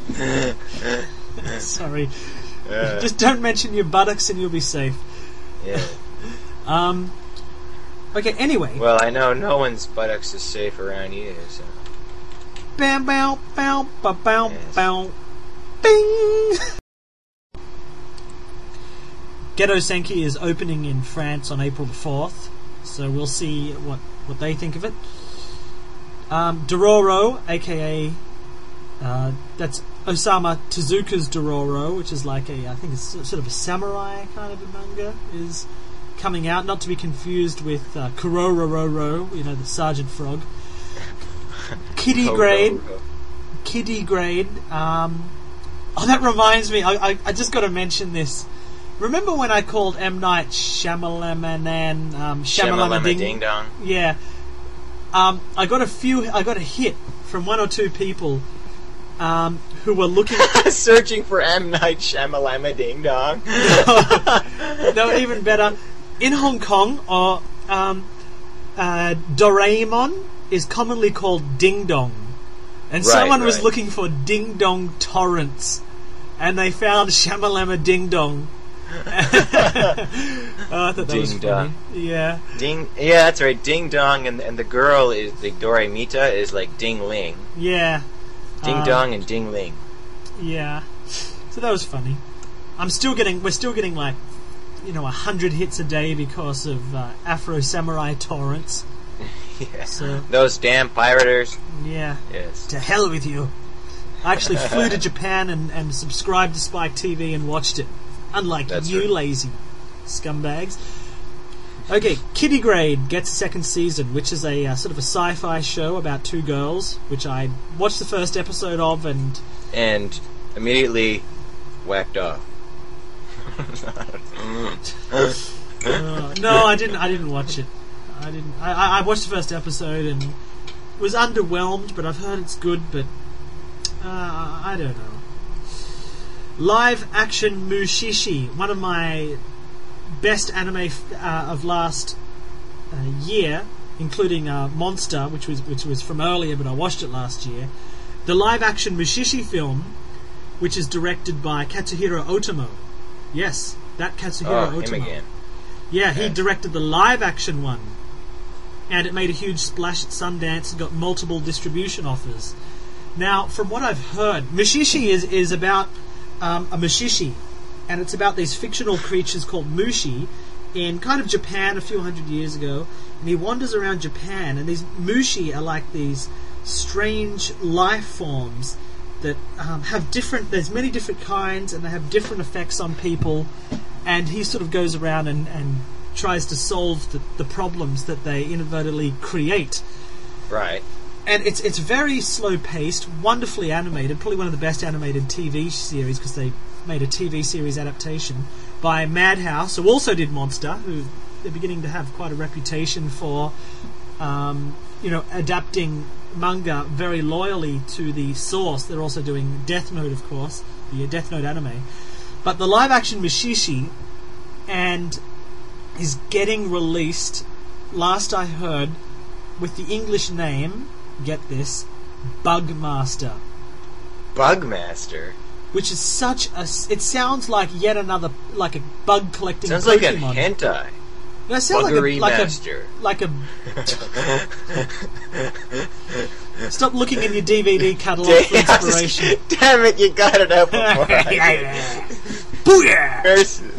sorry. Uh, Just don't mention your buttocks and you'll be safe. yeah. Um, okay, anyway. Well, I know no one's buttocks is safe around you. So. Bam, bow, bow, bow, bow, Yes. bow, bing! Ghetto Senki is opening in France on April the fourth, so we'll see what, what they think of it. Um, Dororo, aka uh, that's Osamu Tezuka's Dororo, which is like a, I think it's sort of a samurai kind of a manga, is coming out, not to be confused with uh, Kurororo, you know, the Sergeant Frog. Kitty Ho, ho, Grade, ho. Kitty Grade. Um, oh, that reminds me. I, I, I just got to mention this. Remember when I called M Night Shyamalan um, Shyamalama Shamalama Ding? Ding Dong. Yeah. Um, I got a few. I got a hit from one or two people um, who were looking. Searching for M Night Shyamalama Ding Dong. No, even better. In Hong Kong, or um, uh, Doraemon is commonly called Ding Dong, and Right, someone was right. looking for Ding Dong torrents, and they found Shamalama Ding Dong. Oh, I thought that was Ding funny. Dong. Yeah, Ding, yeah, that's right. Ding Dong, and and the girl is the Doraemita is like Ding Ling. yeah, Ding Um, Dong and Ding Ling. yeah. So that was funny. I'm still getting. We're still getting like, you know, a hundred hits a day because of uh, Afro Samurai torrents. Yeah. So Those damn pirators. yeah. Yes. To hell with you. I actually flew to Japan and, and subscribed to Spike T V and watched it. Unlike That's you right. lazy scumbags. Okay, Kitty Grade gets a second season, which is a uh, sort of a sci-fi show about two girls, which I watched the first episode of and... And immediately whacked off. Uh, no, I didn't I didn't watch it. I didn't. I, I I watched the first episode and was underwhelmed, but I've heard it's good, but uh, I don't know. Live action Mushishi, one of my best anime f- uh, of last uh, year, including uh, Monster, which was which was from earlier, but I watched it last year. The live action Mushishi film, which is directed by Katsuhiro Otomo. Yes, that Katsuhiro Oh, Otomo. him again. Yeah, he Yes. directed the live action one. And it made a huge splash at Sundance and got multiple distribution offers. Now, from what I've heard, Mushishi is, is about um, a Mushishi. And it's about these fictional creatures called Mushi in kind of Japan a few hundred years ago. And he wanders around Japan, and these Mushi are like these strange life forms that um, have different... There's many different kinds, and they have different effects on people. and he sort of goes around and, and tries to solve the, the problems that they inadvertently create. Right. And it's it's very slow paced, wonderfully animated, probably one of the best animated T V series because they made a T V series adaptation by Madhouse, who also did Monster, who they're beginning to have quite a reputation for, um, you know, adapting manga very loyally to the source. They're also doing Death Note, of course, the Death Note anime. But the live-action Mushishi and is getting released, last I heard, with the English name, get this, Bugmaster. Bugmaster? Which is such a... It sounds like yet another... Like a bug collecting Sounds Pokemon. like a hentai. No, it sounds Buggery like a... Master. Like a... Like a Stop looking in your D V D catalogue for inspiration. Damn it, you got it out before I did. Booyah! Curses.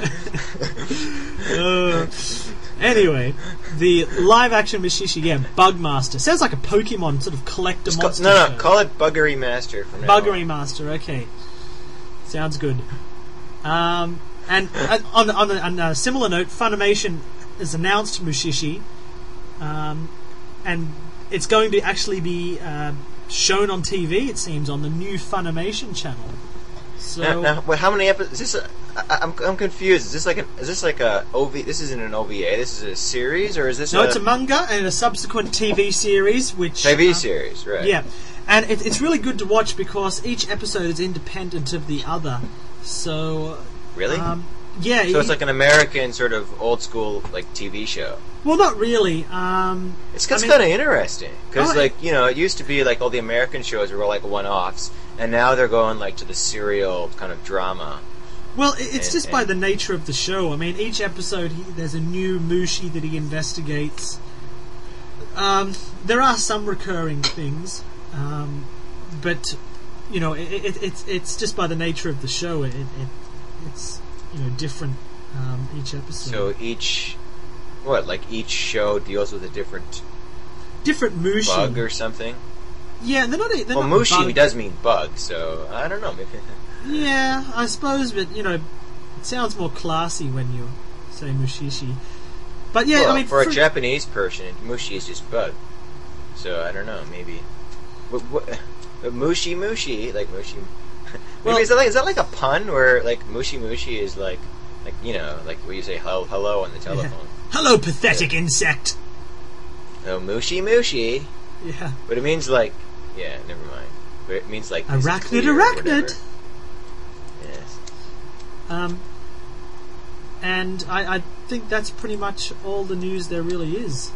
uh, anyway, the live-action Mushishi, yeah, Bugmaster. Sounds like a Pokemon sort of collector Just monster call, no, no, show. call it Buggery Master from now Buggery on. Master, okay. Sounds good. Um, and uh, on, on, a, on a similar note, Funimation has announced Mushishi, um, and it's going to actually be uh, shown on T V, it seems, on the new Funimation channel. So, Now, now, wait, how many episodes? Is this a, I, I'm I'm confused. Is this like an? Is this like a O V? This isn't an O V A. This is a series, or is this? no, a, it's a manga and a subsequent T V series, which T V uh, series, right? Yeah, and it, it's really good to watch because each episode is independent of the other. So, Really? um, yeah. so it's it- like an American sort of old school like T V show. well, not really. Um, It's, I it's mean- kind of interesting because, Oh, like, you know, it used to be like all the American shows were like one-offs, and now they're going like to the serial kind of drama. Well, it- it's And- just by and- the nature of the show. I mean, each episode he, there's a new Mushi that he investigates. Um, there are some recurring things, um, but you know, it, it, it's it's just by the nature of the show. It, it it's you know different um, each episode. So each, what, like each show deals with a different different Mushi. bug or something. Yeah, they're not. They're Well, not Mushi bug- does mean bug, so I don't know. Maybe. Yeah, I suppose, but you know, it sounds more classy when you say Mushishi. But yeah, well, I mean, for for- a Japanese person, Mushi is just bug. So I don't know. Maybe. What, what, but Mushi Mushi, like Mushi. Maybe Well- is that like is that like a pun where like Mushi Mushi is like like you know like where you say hello hello on the telephone. hello, pathetic insect. Oh, Mushi Mushi, Yeah. but it means like yeah, never mind. But it means like this is Arachnid, clear or whatever. arachnid. Yes. Um, and I, I think that's pretty much all the news there really is.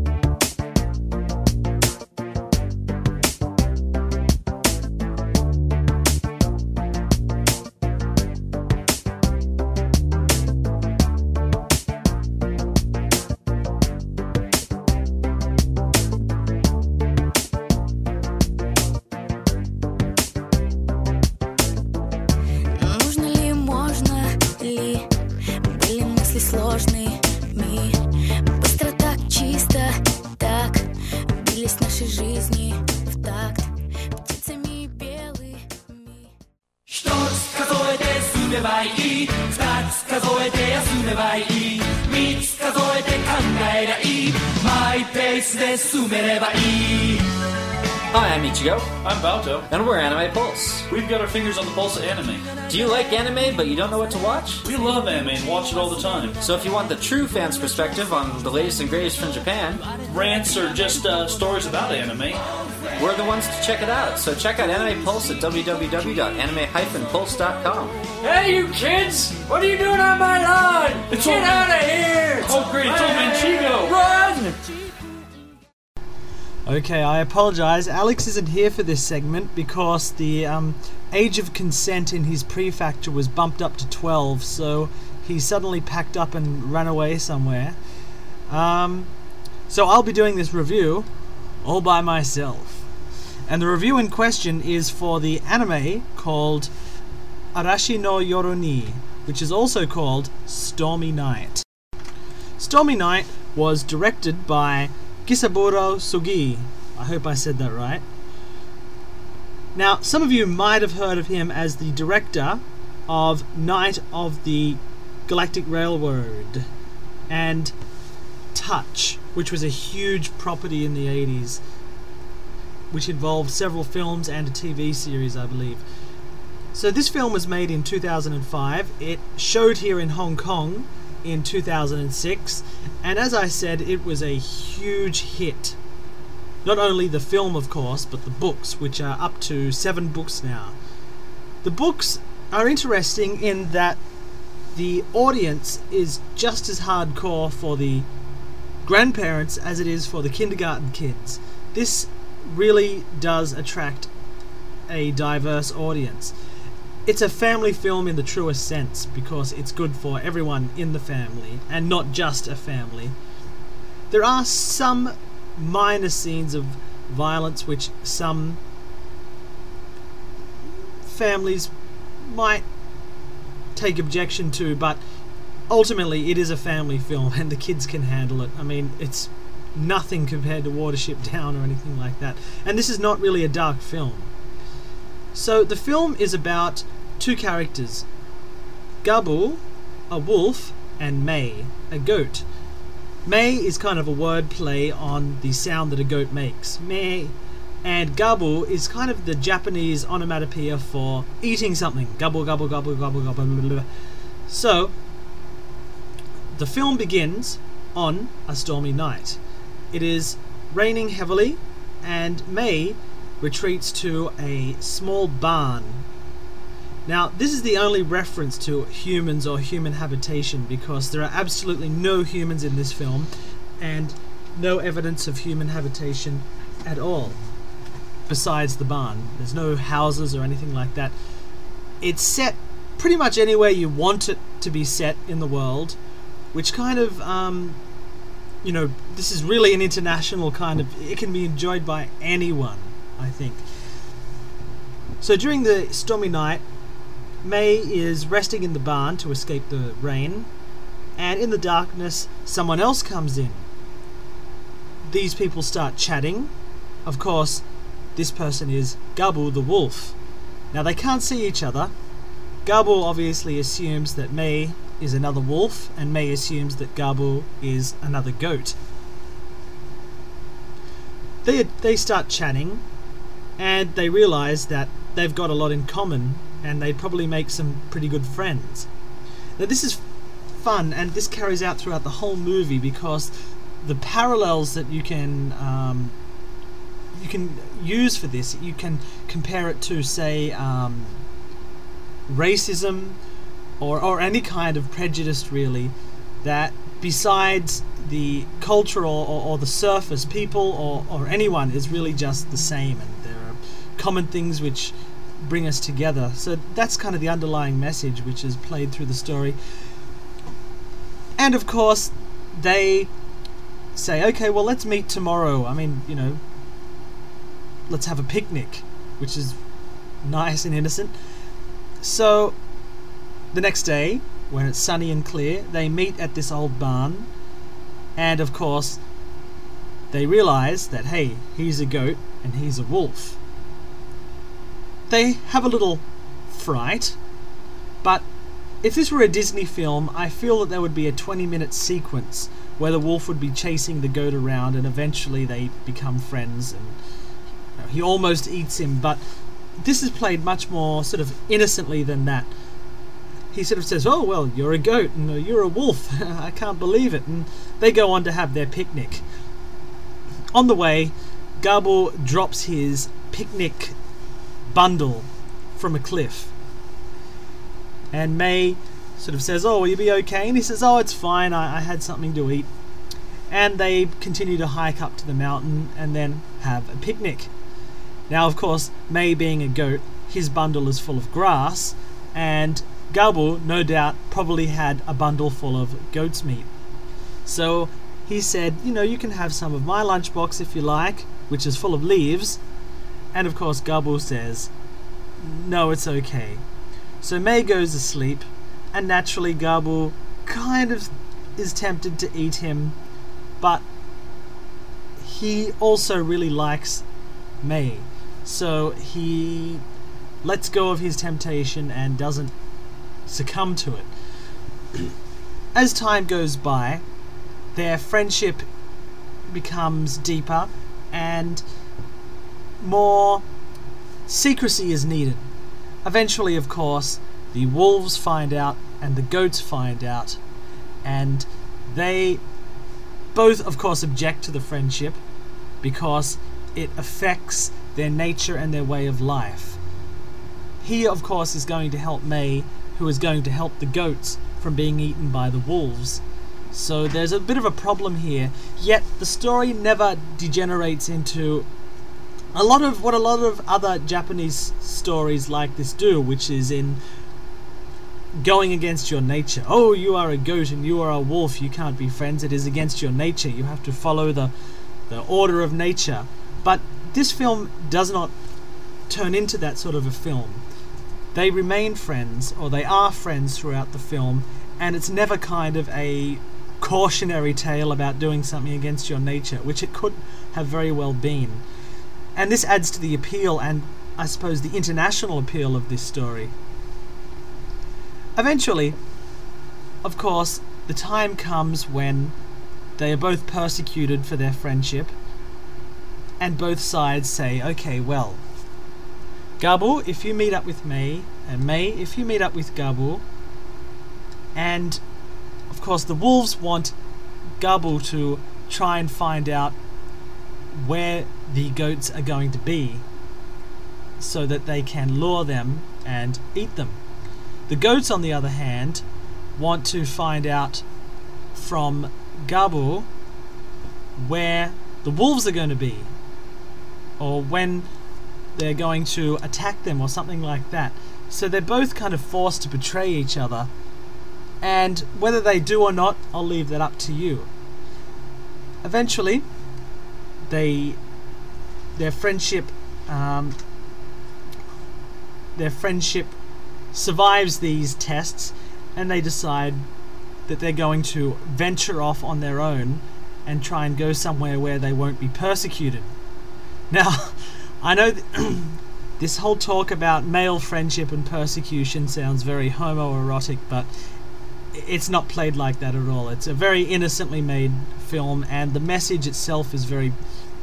Нужно ли, можно ли, были мысли сложными, быстро так, чисто так, бились наши жизни в такт, птицами белыми. 一つ数えて進めばいい二つ数えて休めばいい三つ数えて考えりゃいいマイペースで進めればいい Hi, I'm Ichigo, I'm Balto. and we're Anime Pulse. We've got our fingers on the pulse of anime. Do you like anime but you don't know what to watch? We love anime and watch it all the time. So if you want the true fan's perspective on the latest and greatest from Japan, Rants or just uh, stories about anime. we're the ones to check it out. So check out Anime Pulse at w w w dot anime dash pulse dot com. Hey you kids! What are you doing on my lawn? It's Get all- out of here! Oh great, it's old man Chigo! Run! Okay, I apologise. Alex isn't here for this segment because the um, age of consent in his prefecture was bumped up to twelve, so he suddenly packed up and ran away somewhere. Um, so I'll be doing this review all by myself. And the review in question is for the anime called Arashi no Yoru ni, which is also called Stormy Night. Stormy Night was directed by Gisaburo Sugi. I hope I said that right. Now, some of you might have heard of him as the director of Night of the Galactic Railroad, and Touch, which was a huge property in the eighties, which involved several films and a T V series, I believe. So this film was made in two thousand five. It showed here in Hong Kong in two thousand six, and as I said, it was a huge hit. Not only the film, of course, but the books, which are up to seven books now. The books are interesting in that the audience is just as hardcore for the grandparents as it is for the kindergarten kids. This really does attract a diverse audience. It's a family film in the truest sense because it's good for everyone in the family and not just a family. There are some minor scenes of violence which some families might take objection to, but ultimately it is a family film and the kids can handle it. I mean, it's nothing compared to Watership Down or anything like that. And this is not really a dark film. So the film is about two characters, Gaboo, a wolf, and May, a goat. May is kind of a word play on the sound that a goat makes, May, and Gaboo is kind of the Japanese onomatopoeia for eating something, gobble, gobble, gobble, gobble, gobble, blah, blah, blah. So the film begins on a stormy night. It is raining heavily, and May retreats to a small barn. Now, this is the only reference to humans or human habitation because there are absolutely no humans in this film and no evidence of human habitation at all besides the barn. There's no houses or anything like that. It's set pretty much anywhere you want it to be set in the world, which kind of, um, you know, this is really an international kind of, it can be enjoyed by anyone, I think. So during the stormy night, May is resting in the barn to escape the rain, and in the darkness, someone else comes in. These people start chatting. Of course, this person is Gaboo the wolf. Now, they can't see each other. Gaboo obviously assumes that May is another wolf, and May assumes that Gaboo is another goat. They, they start chatting, and they realize that they've got a lot in common, and they'd probably make some pretty good friends. Now, this is fun, and this carries out throughout the whole movie because the parallels that you can um, you can use for this, you can compare it to, say, um, racism or, or any kind of prejudice, really, that besides the cultural or, or the surface, people or, or anyone is really just the same, and there are common things which bring us together. So that's kind of the underlying message which is played through the story. And of course they say, okay, well, let's meet tomorrow. I mean, you know, let's have a picnic, which is nice and innocent. So the next day, when it's sunny and clear, they meet at this old barn, and of course they realize that, hey, he's a goat and he's a wolf. They have a little fright, but if this were a Disney film, I feel that there would be a twenty minute sequence where the wolf would be chasing the goat around and eventually they become friends and, you know, he almost eats him, but this is played much more sort of innocently than that. He sort of says, oh, well, you're a goat and you're a wolf. I can't believe it. And they go on to have their picnic. On the way, Gaboo drops his picnic bundle from a cliff, and May sort of says, oh, will you be okay? And he says, oh, it's fine, I, I had something to eat. And they continue to hike up to the mountain and then have a picnic. Now, of course, May being a goat, his bundle is full of grass, and Gaboo, no doubt, probably had a bundle full of goat's meat. So he said, you know, you can have some of my lunchbox if you like, which is full of leaves. And of course Gaboo says, no, it's okay. So May goes to sleep, and naturally Gaboo kind of is tempted to eat him, but he also really likes May. So he lets go of his temptation and doesn't succumb to it. as time goes by, their friendship becomes deeper and more secrecy is needed. Eventually, of course, the wolves find out and the goats find out, and they both, of course, object to the friendship because it affects their nature and their way of life. He, of course, is going to help May, who is going to help the goats from being eaten by the wolves. So there's a bit of a problem here, yet the story never degenerates into a lot of what a lot of other Japanese stories like this do, which is in going against your nature. Oh, you are a goat and you are a wolf, you can't be friends. It is against your nature. You have to follow the, the order of nature. But this film does not turn into that sort of a film. They remain friends, or they are friends throughout the film, and it's never kind of a cautionary tale about doing something against your nature, which it could have very well been. And this adds to the appeal and, I suppose, the international appeal of this story. Eventually, of course, the time comes when they are both persecuted for their friendship, and both sides say, okay, well, Gabu, if you meet up with May, and May, if you meet up with Gabu, and of course the wolves want Gabu to try and find out where the goats are going to be so that they can lure them and eat them. The goats, on the other hand, want to find out from Gabu where the wolves are going to be, or when they're going to attack them, or something like that. So they're both kind of forced to betray each other, and whether they do or not, I'll leave that up to you. Eventually, they their friendship um, their friendship survives these tests, and they decide that they're going to venture off on their own and try and go somewhere where they won't be persecuted. Now, I know th- this whole talk about male friendship and persecution sounds very homoerotic, but it's not played like that at all. It's a very innocently made film, and the message itself is very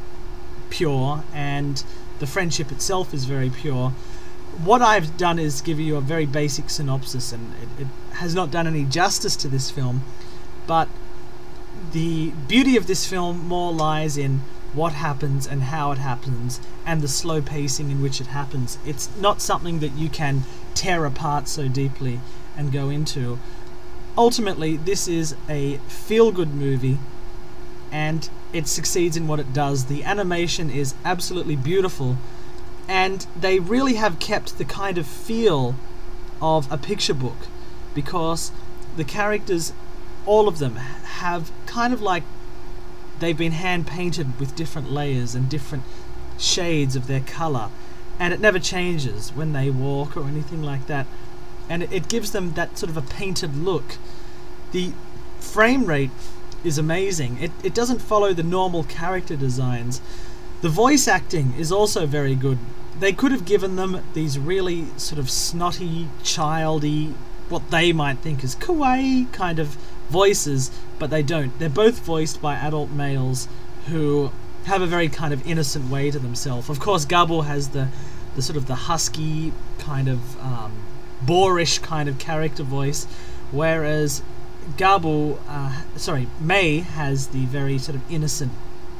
pure, and the friendship itself is very pure. What I've done is give you a very basic synopsis, and it, it has not done any justice to this film, but the beauty of this film more lies in what happens and how it happens, and the slow pacing in which it happens. It's not something that you can tear apart so deeply and go into. Ultimately, this is a feel-good movie, and it succeeds in what it does. The animation is absolutely beautiful, and they really have kept the kind of feel of a picture book, because the characters, all of them, have kind of like they've been hand painted with different layers and different shades of their colour, and it never changes when they walk or anything like that, and it, it gives them that sort of a painted look. The frame rate is amazing. It, it doesn't follow the normal character designs. The voice acting is also very good. They could have given them these really sort of snotty, childy, what they might think is kawaii kind of voices, but they don't. They're both voiced by adult males who have a very kind of innocent way to themselves. Of course, Gabu has the, the sort of the husky, kind of um, boorish kind of character voice, whereas Gabu, uh, sorry, May has the very sort of innocent,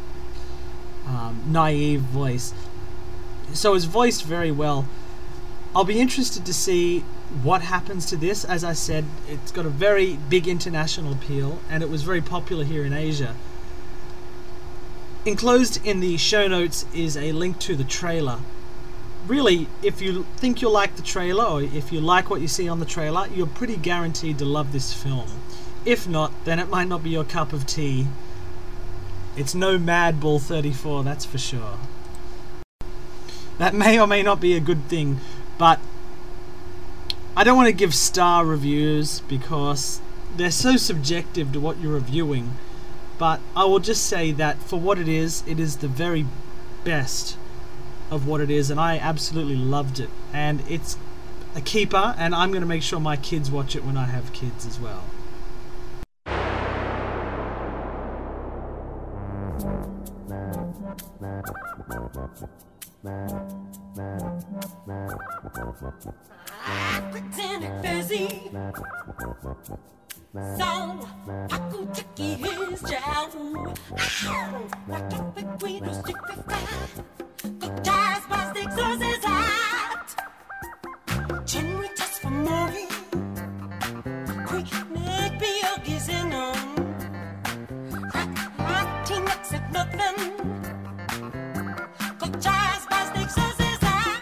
um, naive voice. So it's voiced very well. I'll be interested to see what happens to this. As I said, it's got a very big international appeal, and it was very popular here in Asia. Enclosed in the show notes is a link to the trailer. Really, if you think you'll like the trailer, or if you like what you see on the trailer, you're pretty guaranteed to love this film. If not, then it might not be your cup of tea. It's no Mad Bull thirty-four, that's for sure. That may or may not be a good thing, but I don't want to give star reviews because they're so subjective to what you're reviewing, but I will just say that for what it is, it is the very best of what it is, and I absolutely loved it, and it's a keeper, and I'm going to make sure my kids watch it when I have kids as well. Pretending busy. So, aku ceki his jauh. What up between those stick of fat? Cook jazz, plastic, so is that. Chin we test for movie. Quick, neck, be a gizin on. Crack, Martin, except nothing. Cook jazz, plastic, so is that.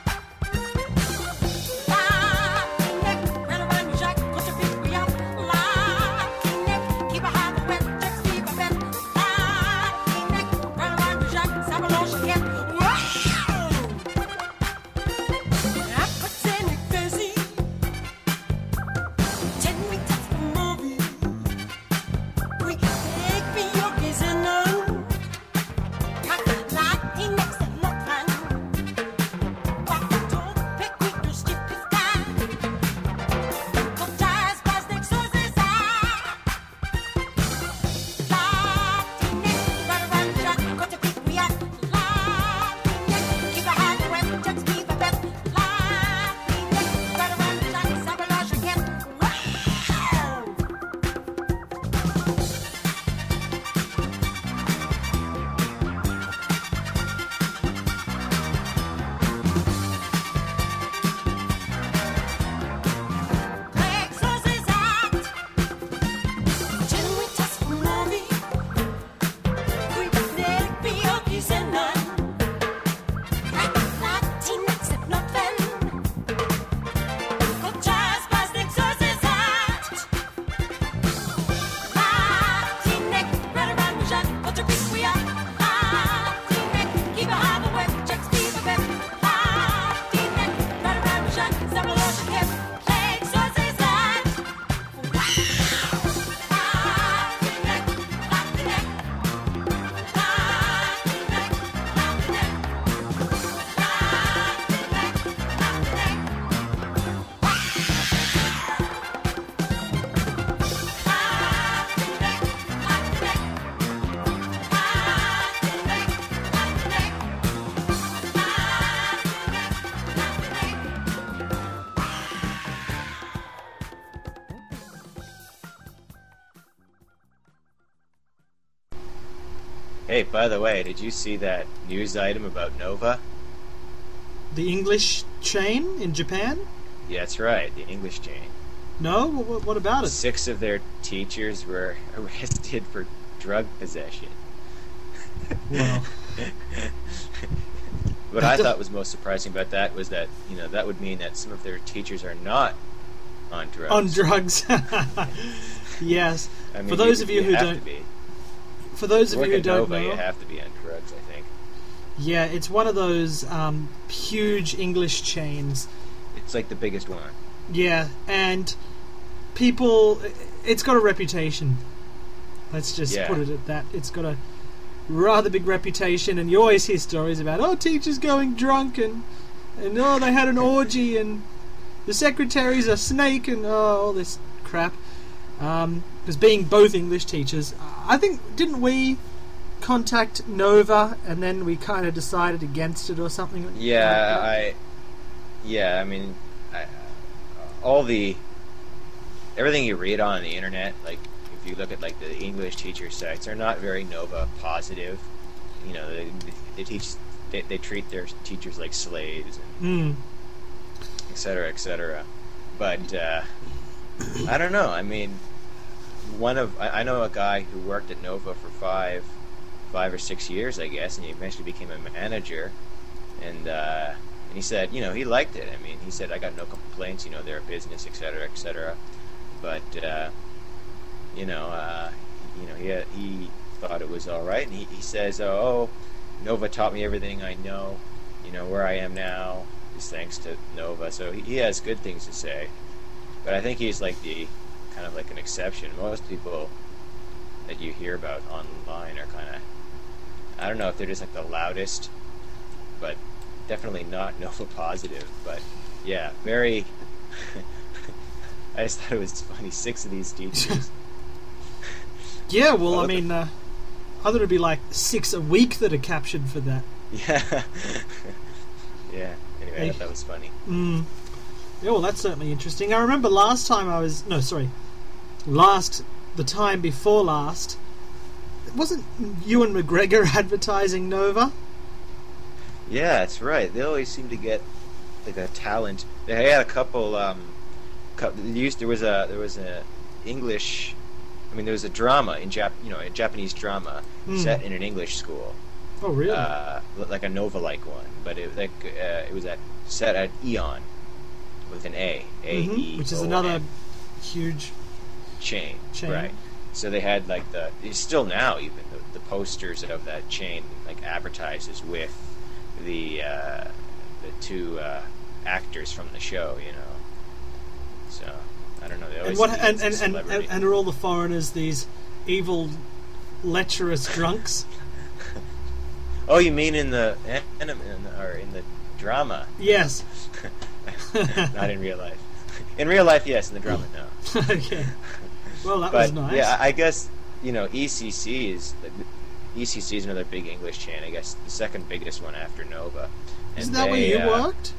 Hey, by the way, did you see that news item about Nova? The English chain in Japan? Yeah, that's right, the English chain. No? What, what about it? Six of their teachers were arrested for drug possession. Well, what I thought was most surprising about that was that, you know, that would mean that some of their teachers are not on drugs. On drugs. Yes. I mean, for those you, of you, you who have don't, to be. for those of Work you who at don't Nova, know, you have to be on drugs, I think. Yeah, it's one of those um, huge English chains. It's like the biggest one. Yeah, and people, it's got a reputation. Let's just Yeah. put it at that. It's got a rather big reputation, and you always hear stories about, oh, teachers going drunk, and, and oh, they had an orgy, and the secretary's a snake, and oh, all this crap. Um, because being both English teachers, I think, didn't we contact Nova, and then we kind of decided against it or something? Yeah, like I. Yeah, I mean, I, all the everything you read on the internet, like if you look at like the English teacher sites, they're not very Nova positive. You know, they, they teach, they, they treat their teachers like slaves, and Mm. et cetera, et cetera. But uh, I don't know. I mean, one of I, I know a guy who worked at Nova for five, five or six years, I guess, and he eventually became a manager. And uh, and he said, you know, he liked it. I mean, he said, I got no complaints. You know, they're a business, et cetera, et cetera. But uh, you know, uh, you know, he had, he thought it was all right, and he, he says, oh, Nova taught me everything I know. You know, where I am now is thanks to Nova. So he, he has good things to say. But I think he's like the kind of like an exception. Most people that you hear about online are kind of, I don't know if they're just like the loudest, but definitely not Nova positive. But yeah, very. I just thought it was funny. Six of these teachers. Yeah, well, Both I mean, uh, I thought it'd be like six a week that are captured for that. Yeah. Yeah. Anyway, I thought that was funny. Mm. Yeah, well, that's certainly interesting. I remember last time I was... No, sorry. Last... The time before last... Wasn't Ewan McGregor advertising Nova? Yeah, that's right. They always seem to get like a talent. They had a couple. Um, couple used there was a there was a English. I mean, there was a drama in Jap. You know, a Japanese drama Hmm. set in an English school. Oh, really? Uh, like a Nova-like one, but it like uh, it was at set at Eon with an A. A Mhm, E which is O N. another huge chain, chain. right? So they had like the it's still now even the, the posters of that chain like advertises with the uh, the two uh, actors from the show, you know. So I don't know. They always And what? see it And as a and, and, celebrity. and and are all the foreigners these evil, lecherous drunks? Oh, you mean in the anime or in the drama? Yes. Not in real life. In real life, yes. In the drama, no. Okay. Well, that but, was nice. Yeah, I guess you know E C C is E C C is another big English chain. I guess the second biggest one after Nova. And Isn't that they, where you uh, worked?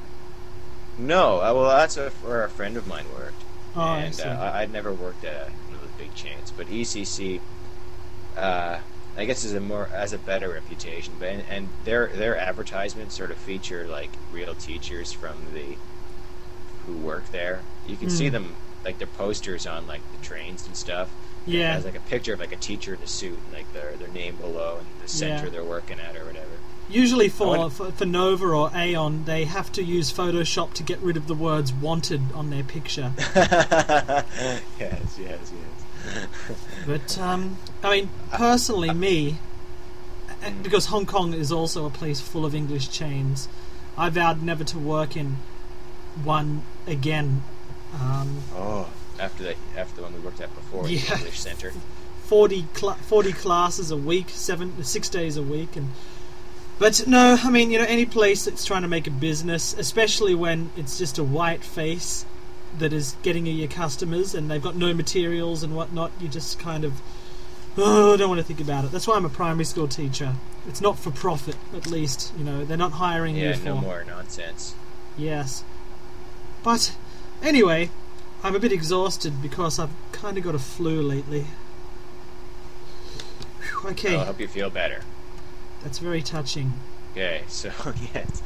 No, uh, well that's a, where a friend of mine worked. Oh, I and see. Uh, I- I'd never worked at a, one of the big chains, but E C C, uh, I guess, is a more has a better reputation. But and, and their their advertisements sort of feature like real teachers from the who work there. You can see Hmm. them like their posters on like the trains and stuff. Yeah. It has like a picture of like a teacher in a suit and like their their name below and the center Yeah. they're working at or whatever. Usually I for, went- for for Nova or Aeon, they have to use Photoshop to get rid of the words "wanted" on their picture. yes, yes, yes. But um, I mean, personally, me, and because Hong Kong is also a place full of English chains, I vowed never to work in one again. Um, Oh, after the after the one we worked at before, Yeah. the English Center. forty, cl- forty classes a week, seven, six days a week, and but no, I mean, you know, any place that's trying to make a business, especially when it's just a white face that is getting you your customers, and they've got no materials and whatnot, you just kind of, oh, I don't want to think about it. That's why I'm a primary school teacher. It's not for profit, at least, you know, they're not hiring Yeah, you for. no more nonsense. Yes. But anyway, I'm a bit exhausted because I've kind of got a flu lately. Whew, okay, I'll help you feel better. that's very touching. Okay, so yes,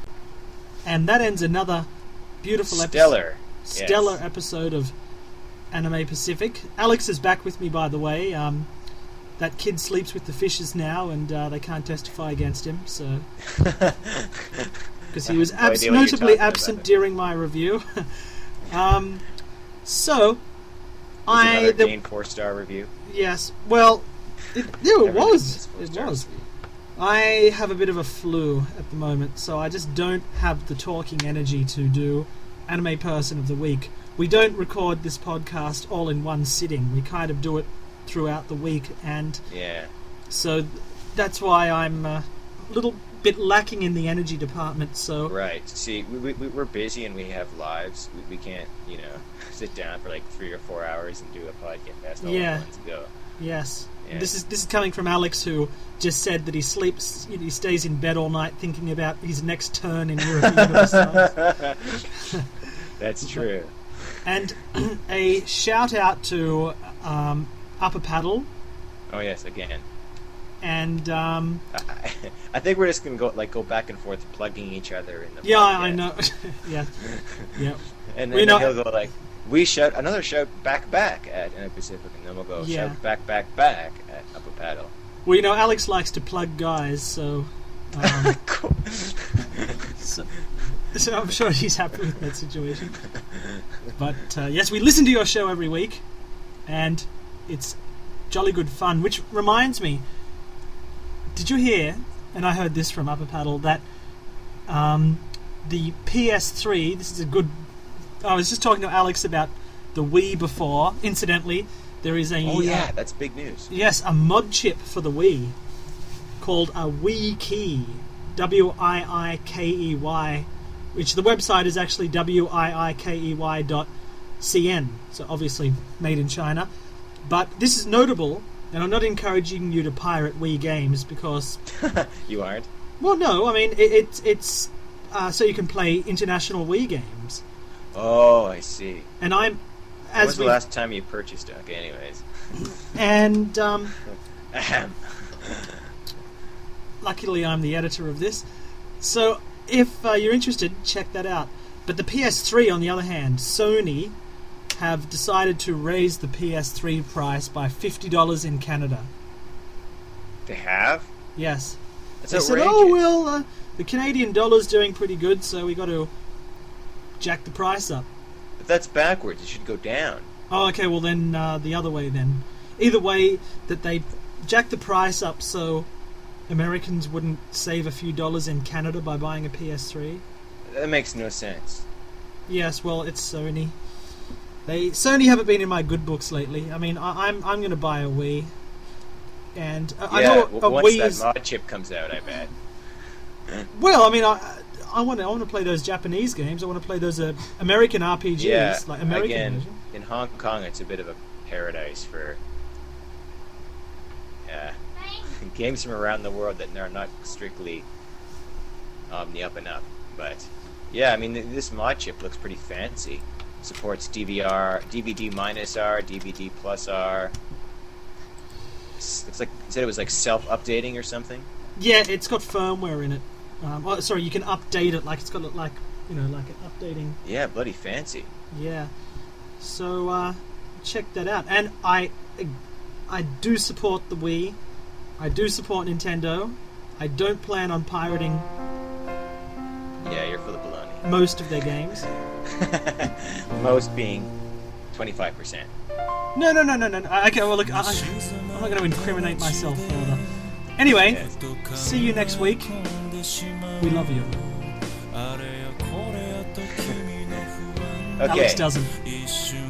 And that ends another beautiful episode. stellar, Stellar yes. episode of Anime Pacific. Alex is back with me, by the way. Um, that kid sleeps with the fishes now, and uh, they can't testify against him. So, because he was No abs- idea what you're notably talking absent about. during my review. um, so, It's I another the, Gain four star review. yes, well, it, yeah, it Everything was. is four It stars. was. I have a bit of a flu at the moment, so I just don't have the talking energy to do Anime Person of the Week. We don't record this podcast all in one sitting. We kind of do it throughout the week, and Yeah, so th- that's why I'm uh, a little bit lacking in the energy department. So right. See, we, we we're busy and we have lives. We, we can't, you know, sit down for like three or four hours and do a podcast all Yeah. at once and go. yes, Yeah. this is this is coming from Alex, who just said that he sleeps, he stays in bed all night thinking about his next turn in European Universe. That's true. And a shout out to um, Upper Paddle Oh yes, again. and um, I, I think we're just gonna go like go back and forth plugging each other in the yeah, podcast. I know. yeah, yeah. And We then know- he'll go like, we shout another shout back back at Anime Pacific, and then we'll go Yeah. shout back back back at Upper Paddle. Well, you know, Alex likes to plug guys, so, um, Cool. so, so I'm sure he's happy with that situation. But uh, yes, we listen to your show every week, and it's jolly good fun. Which reminds me, did you hear? And I heard this from Upper Paddle that um, the P S three. This is a good. I was just talking to Alex about the Wii before. Incidentally, there is a Oh yeah, uh, that's big news. yes, a mod chip for the Wii called a Wii Key, W I I K E Y, which the website is actually W I I K E Y dot C N, so obviously made in China. But this is notable And I'm not encouraging you to pirate Wii games because... You aren't? Well, no, I mean, it, it, it's uh, so you can play international Wii games. Oh, I see. And I'm... As When was the we- last time you purchased it? Okay, anyways. And, um... Ahem. luckily I'm the editor of this. So, if uh, you're interested, check that out. But the P S three, on the other hand, Sony have decided to raise the P S three price by fifty dollars in Canada. They have? Yes. That's they said, outrageous. oh, well, uh, the Canadian dollar's doing pretty good, so we got to jack the price up. But that's backwards. It should go down. Oh, okay, well then uh, the other way then. Either way, that they jack the price up so Americans wouldn't save a few dollars in Canada by buying a P S three. That makes no sense. Yes, well, it's Sony. They Sony haven't been in my good books lately. I mean, I, I'm I'm going to buy a Wii, and uh, I Yeah, know w- a once Wii that is mod chip comes out, I bet. well. I mean, I I want to I want to play those Japanese games. I want to play those uh, American R P Gs, Yeah, like American again, version. in Hong Kong, it's a bit of a paradise for uh, games from around the world that are not strictly um, the up and up. But yeah, I mean, th- this mod chip looks pretty fancy. Supports D V R, D V D minus R, D V D plus R. It's, it's like you said it was like self-updating or something. Yeah, it's got firmware in it. Um, oh, sorry, you can update it. Like it's got like you know like an updating. Yeah, bloody fancy. Yeah. So uh, check that out. And I, I do support the Wii. I do support Nintendo. I don't plan on pirating Yeah, you're full of baloney. most of their games. Most being twenty-five percent. No, no, no, no, no. I- Okay, well, look, I, I- I'm not going to incriminate myself further. Anyway, see you next week. We love you. Okay. Alex doesn't.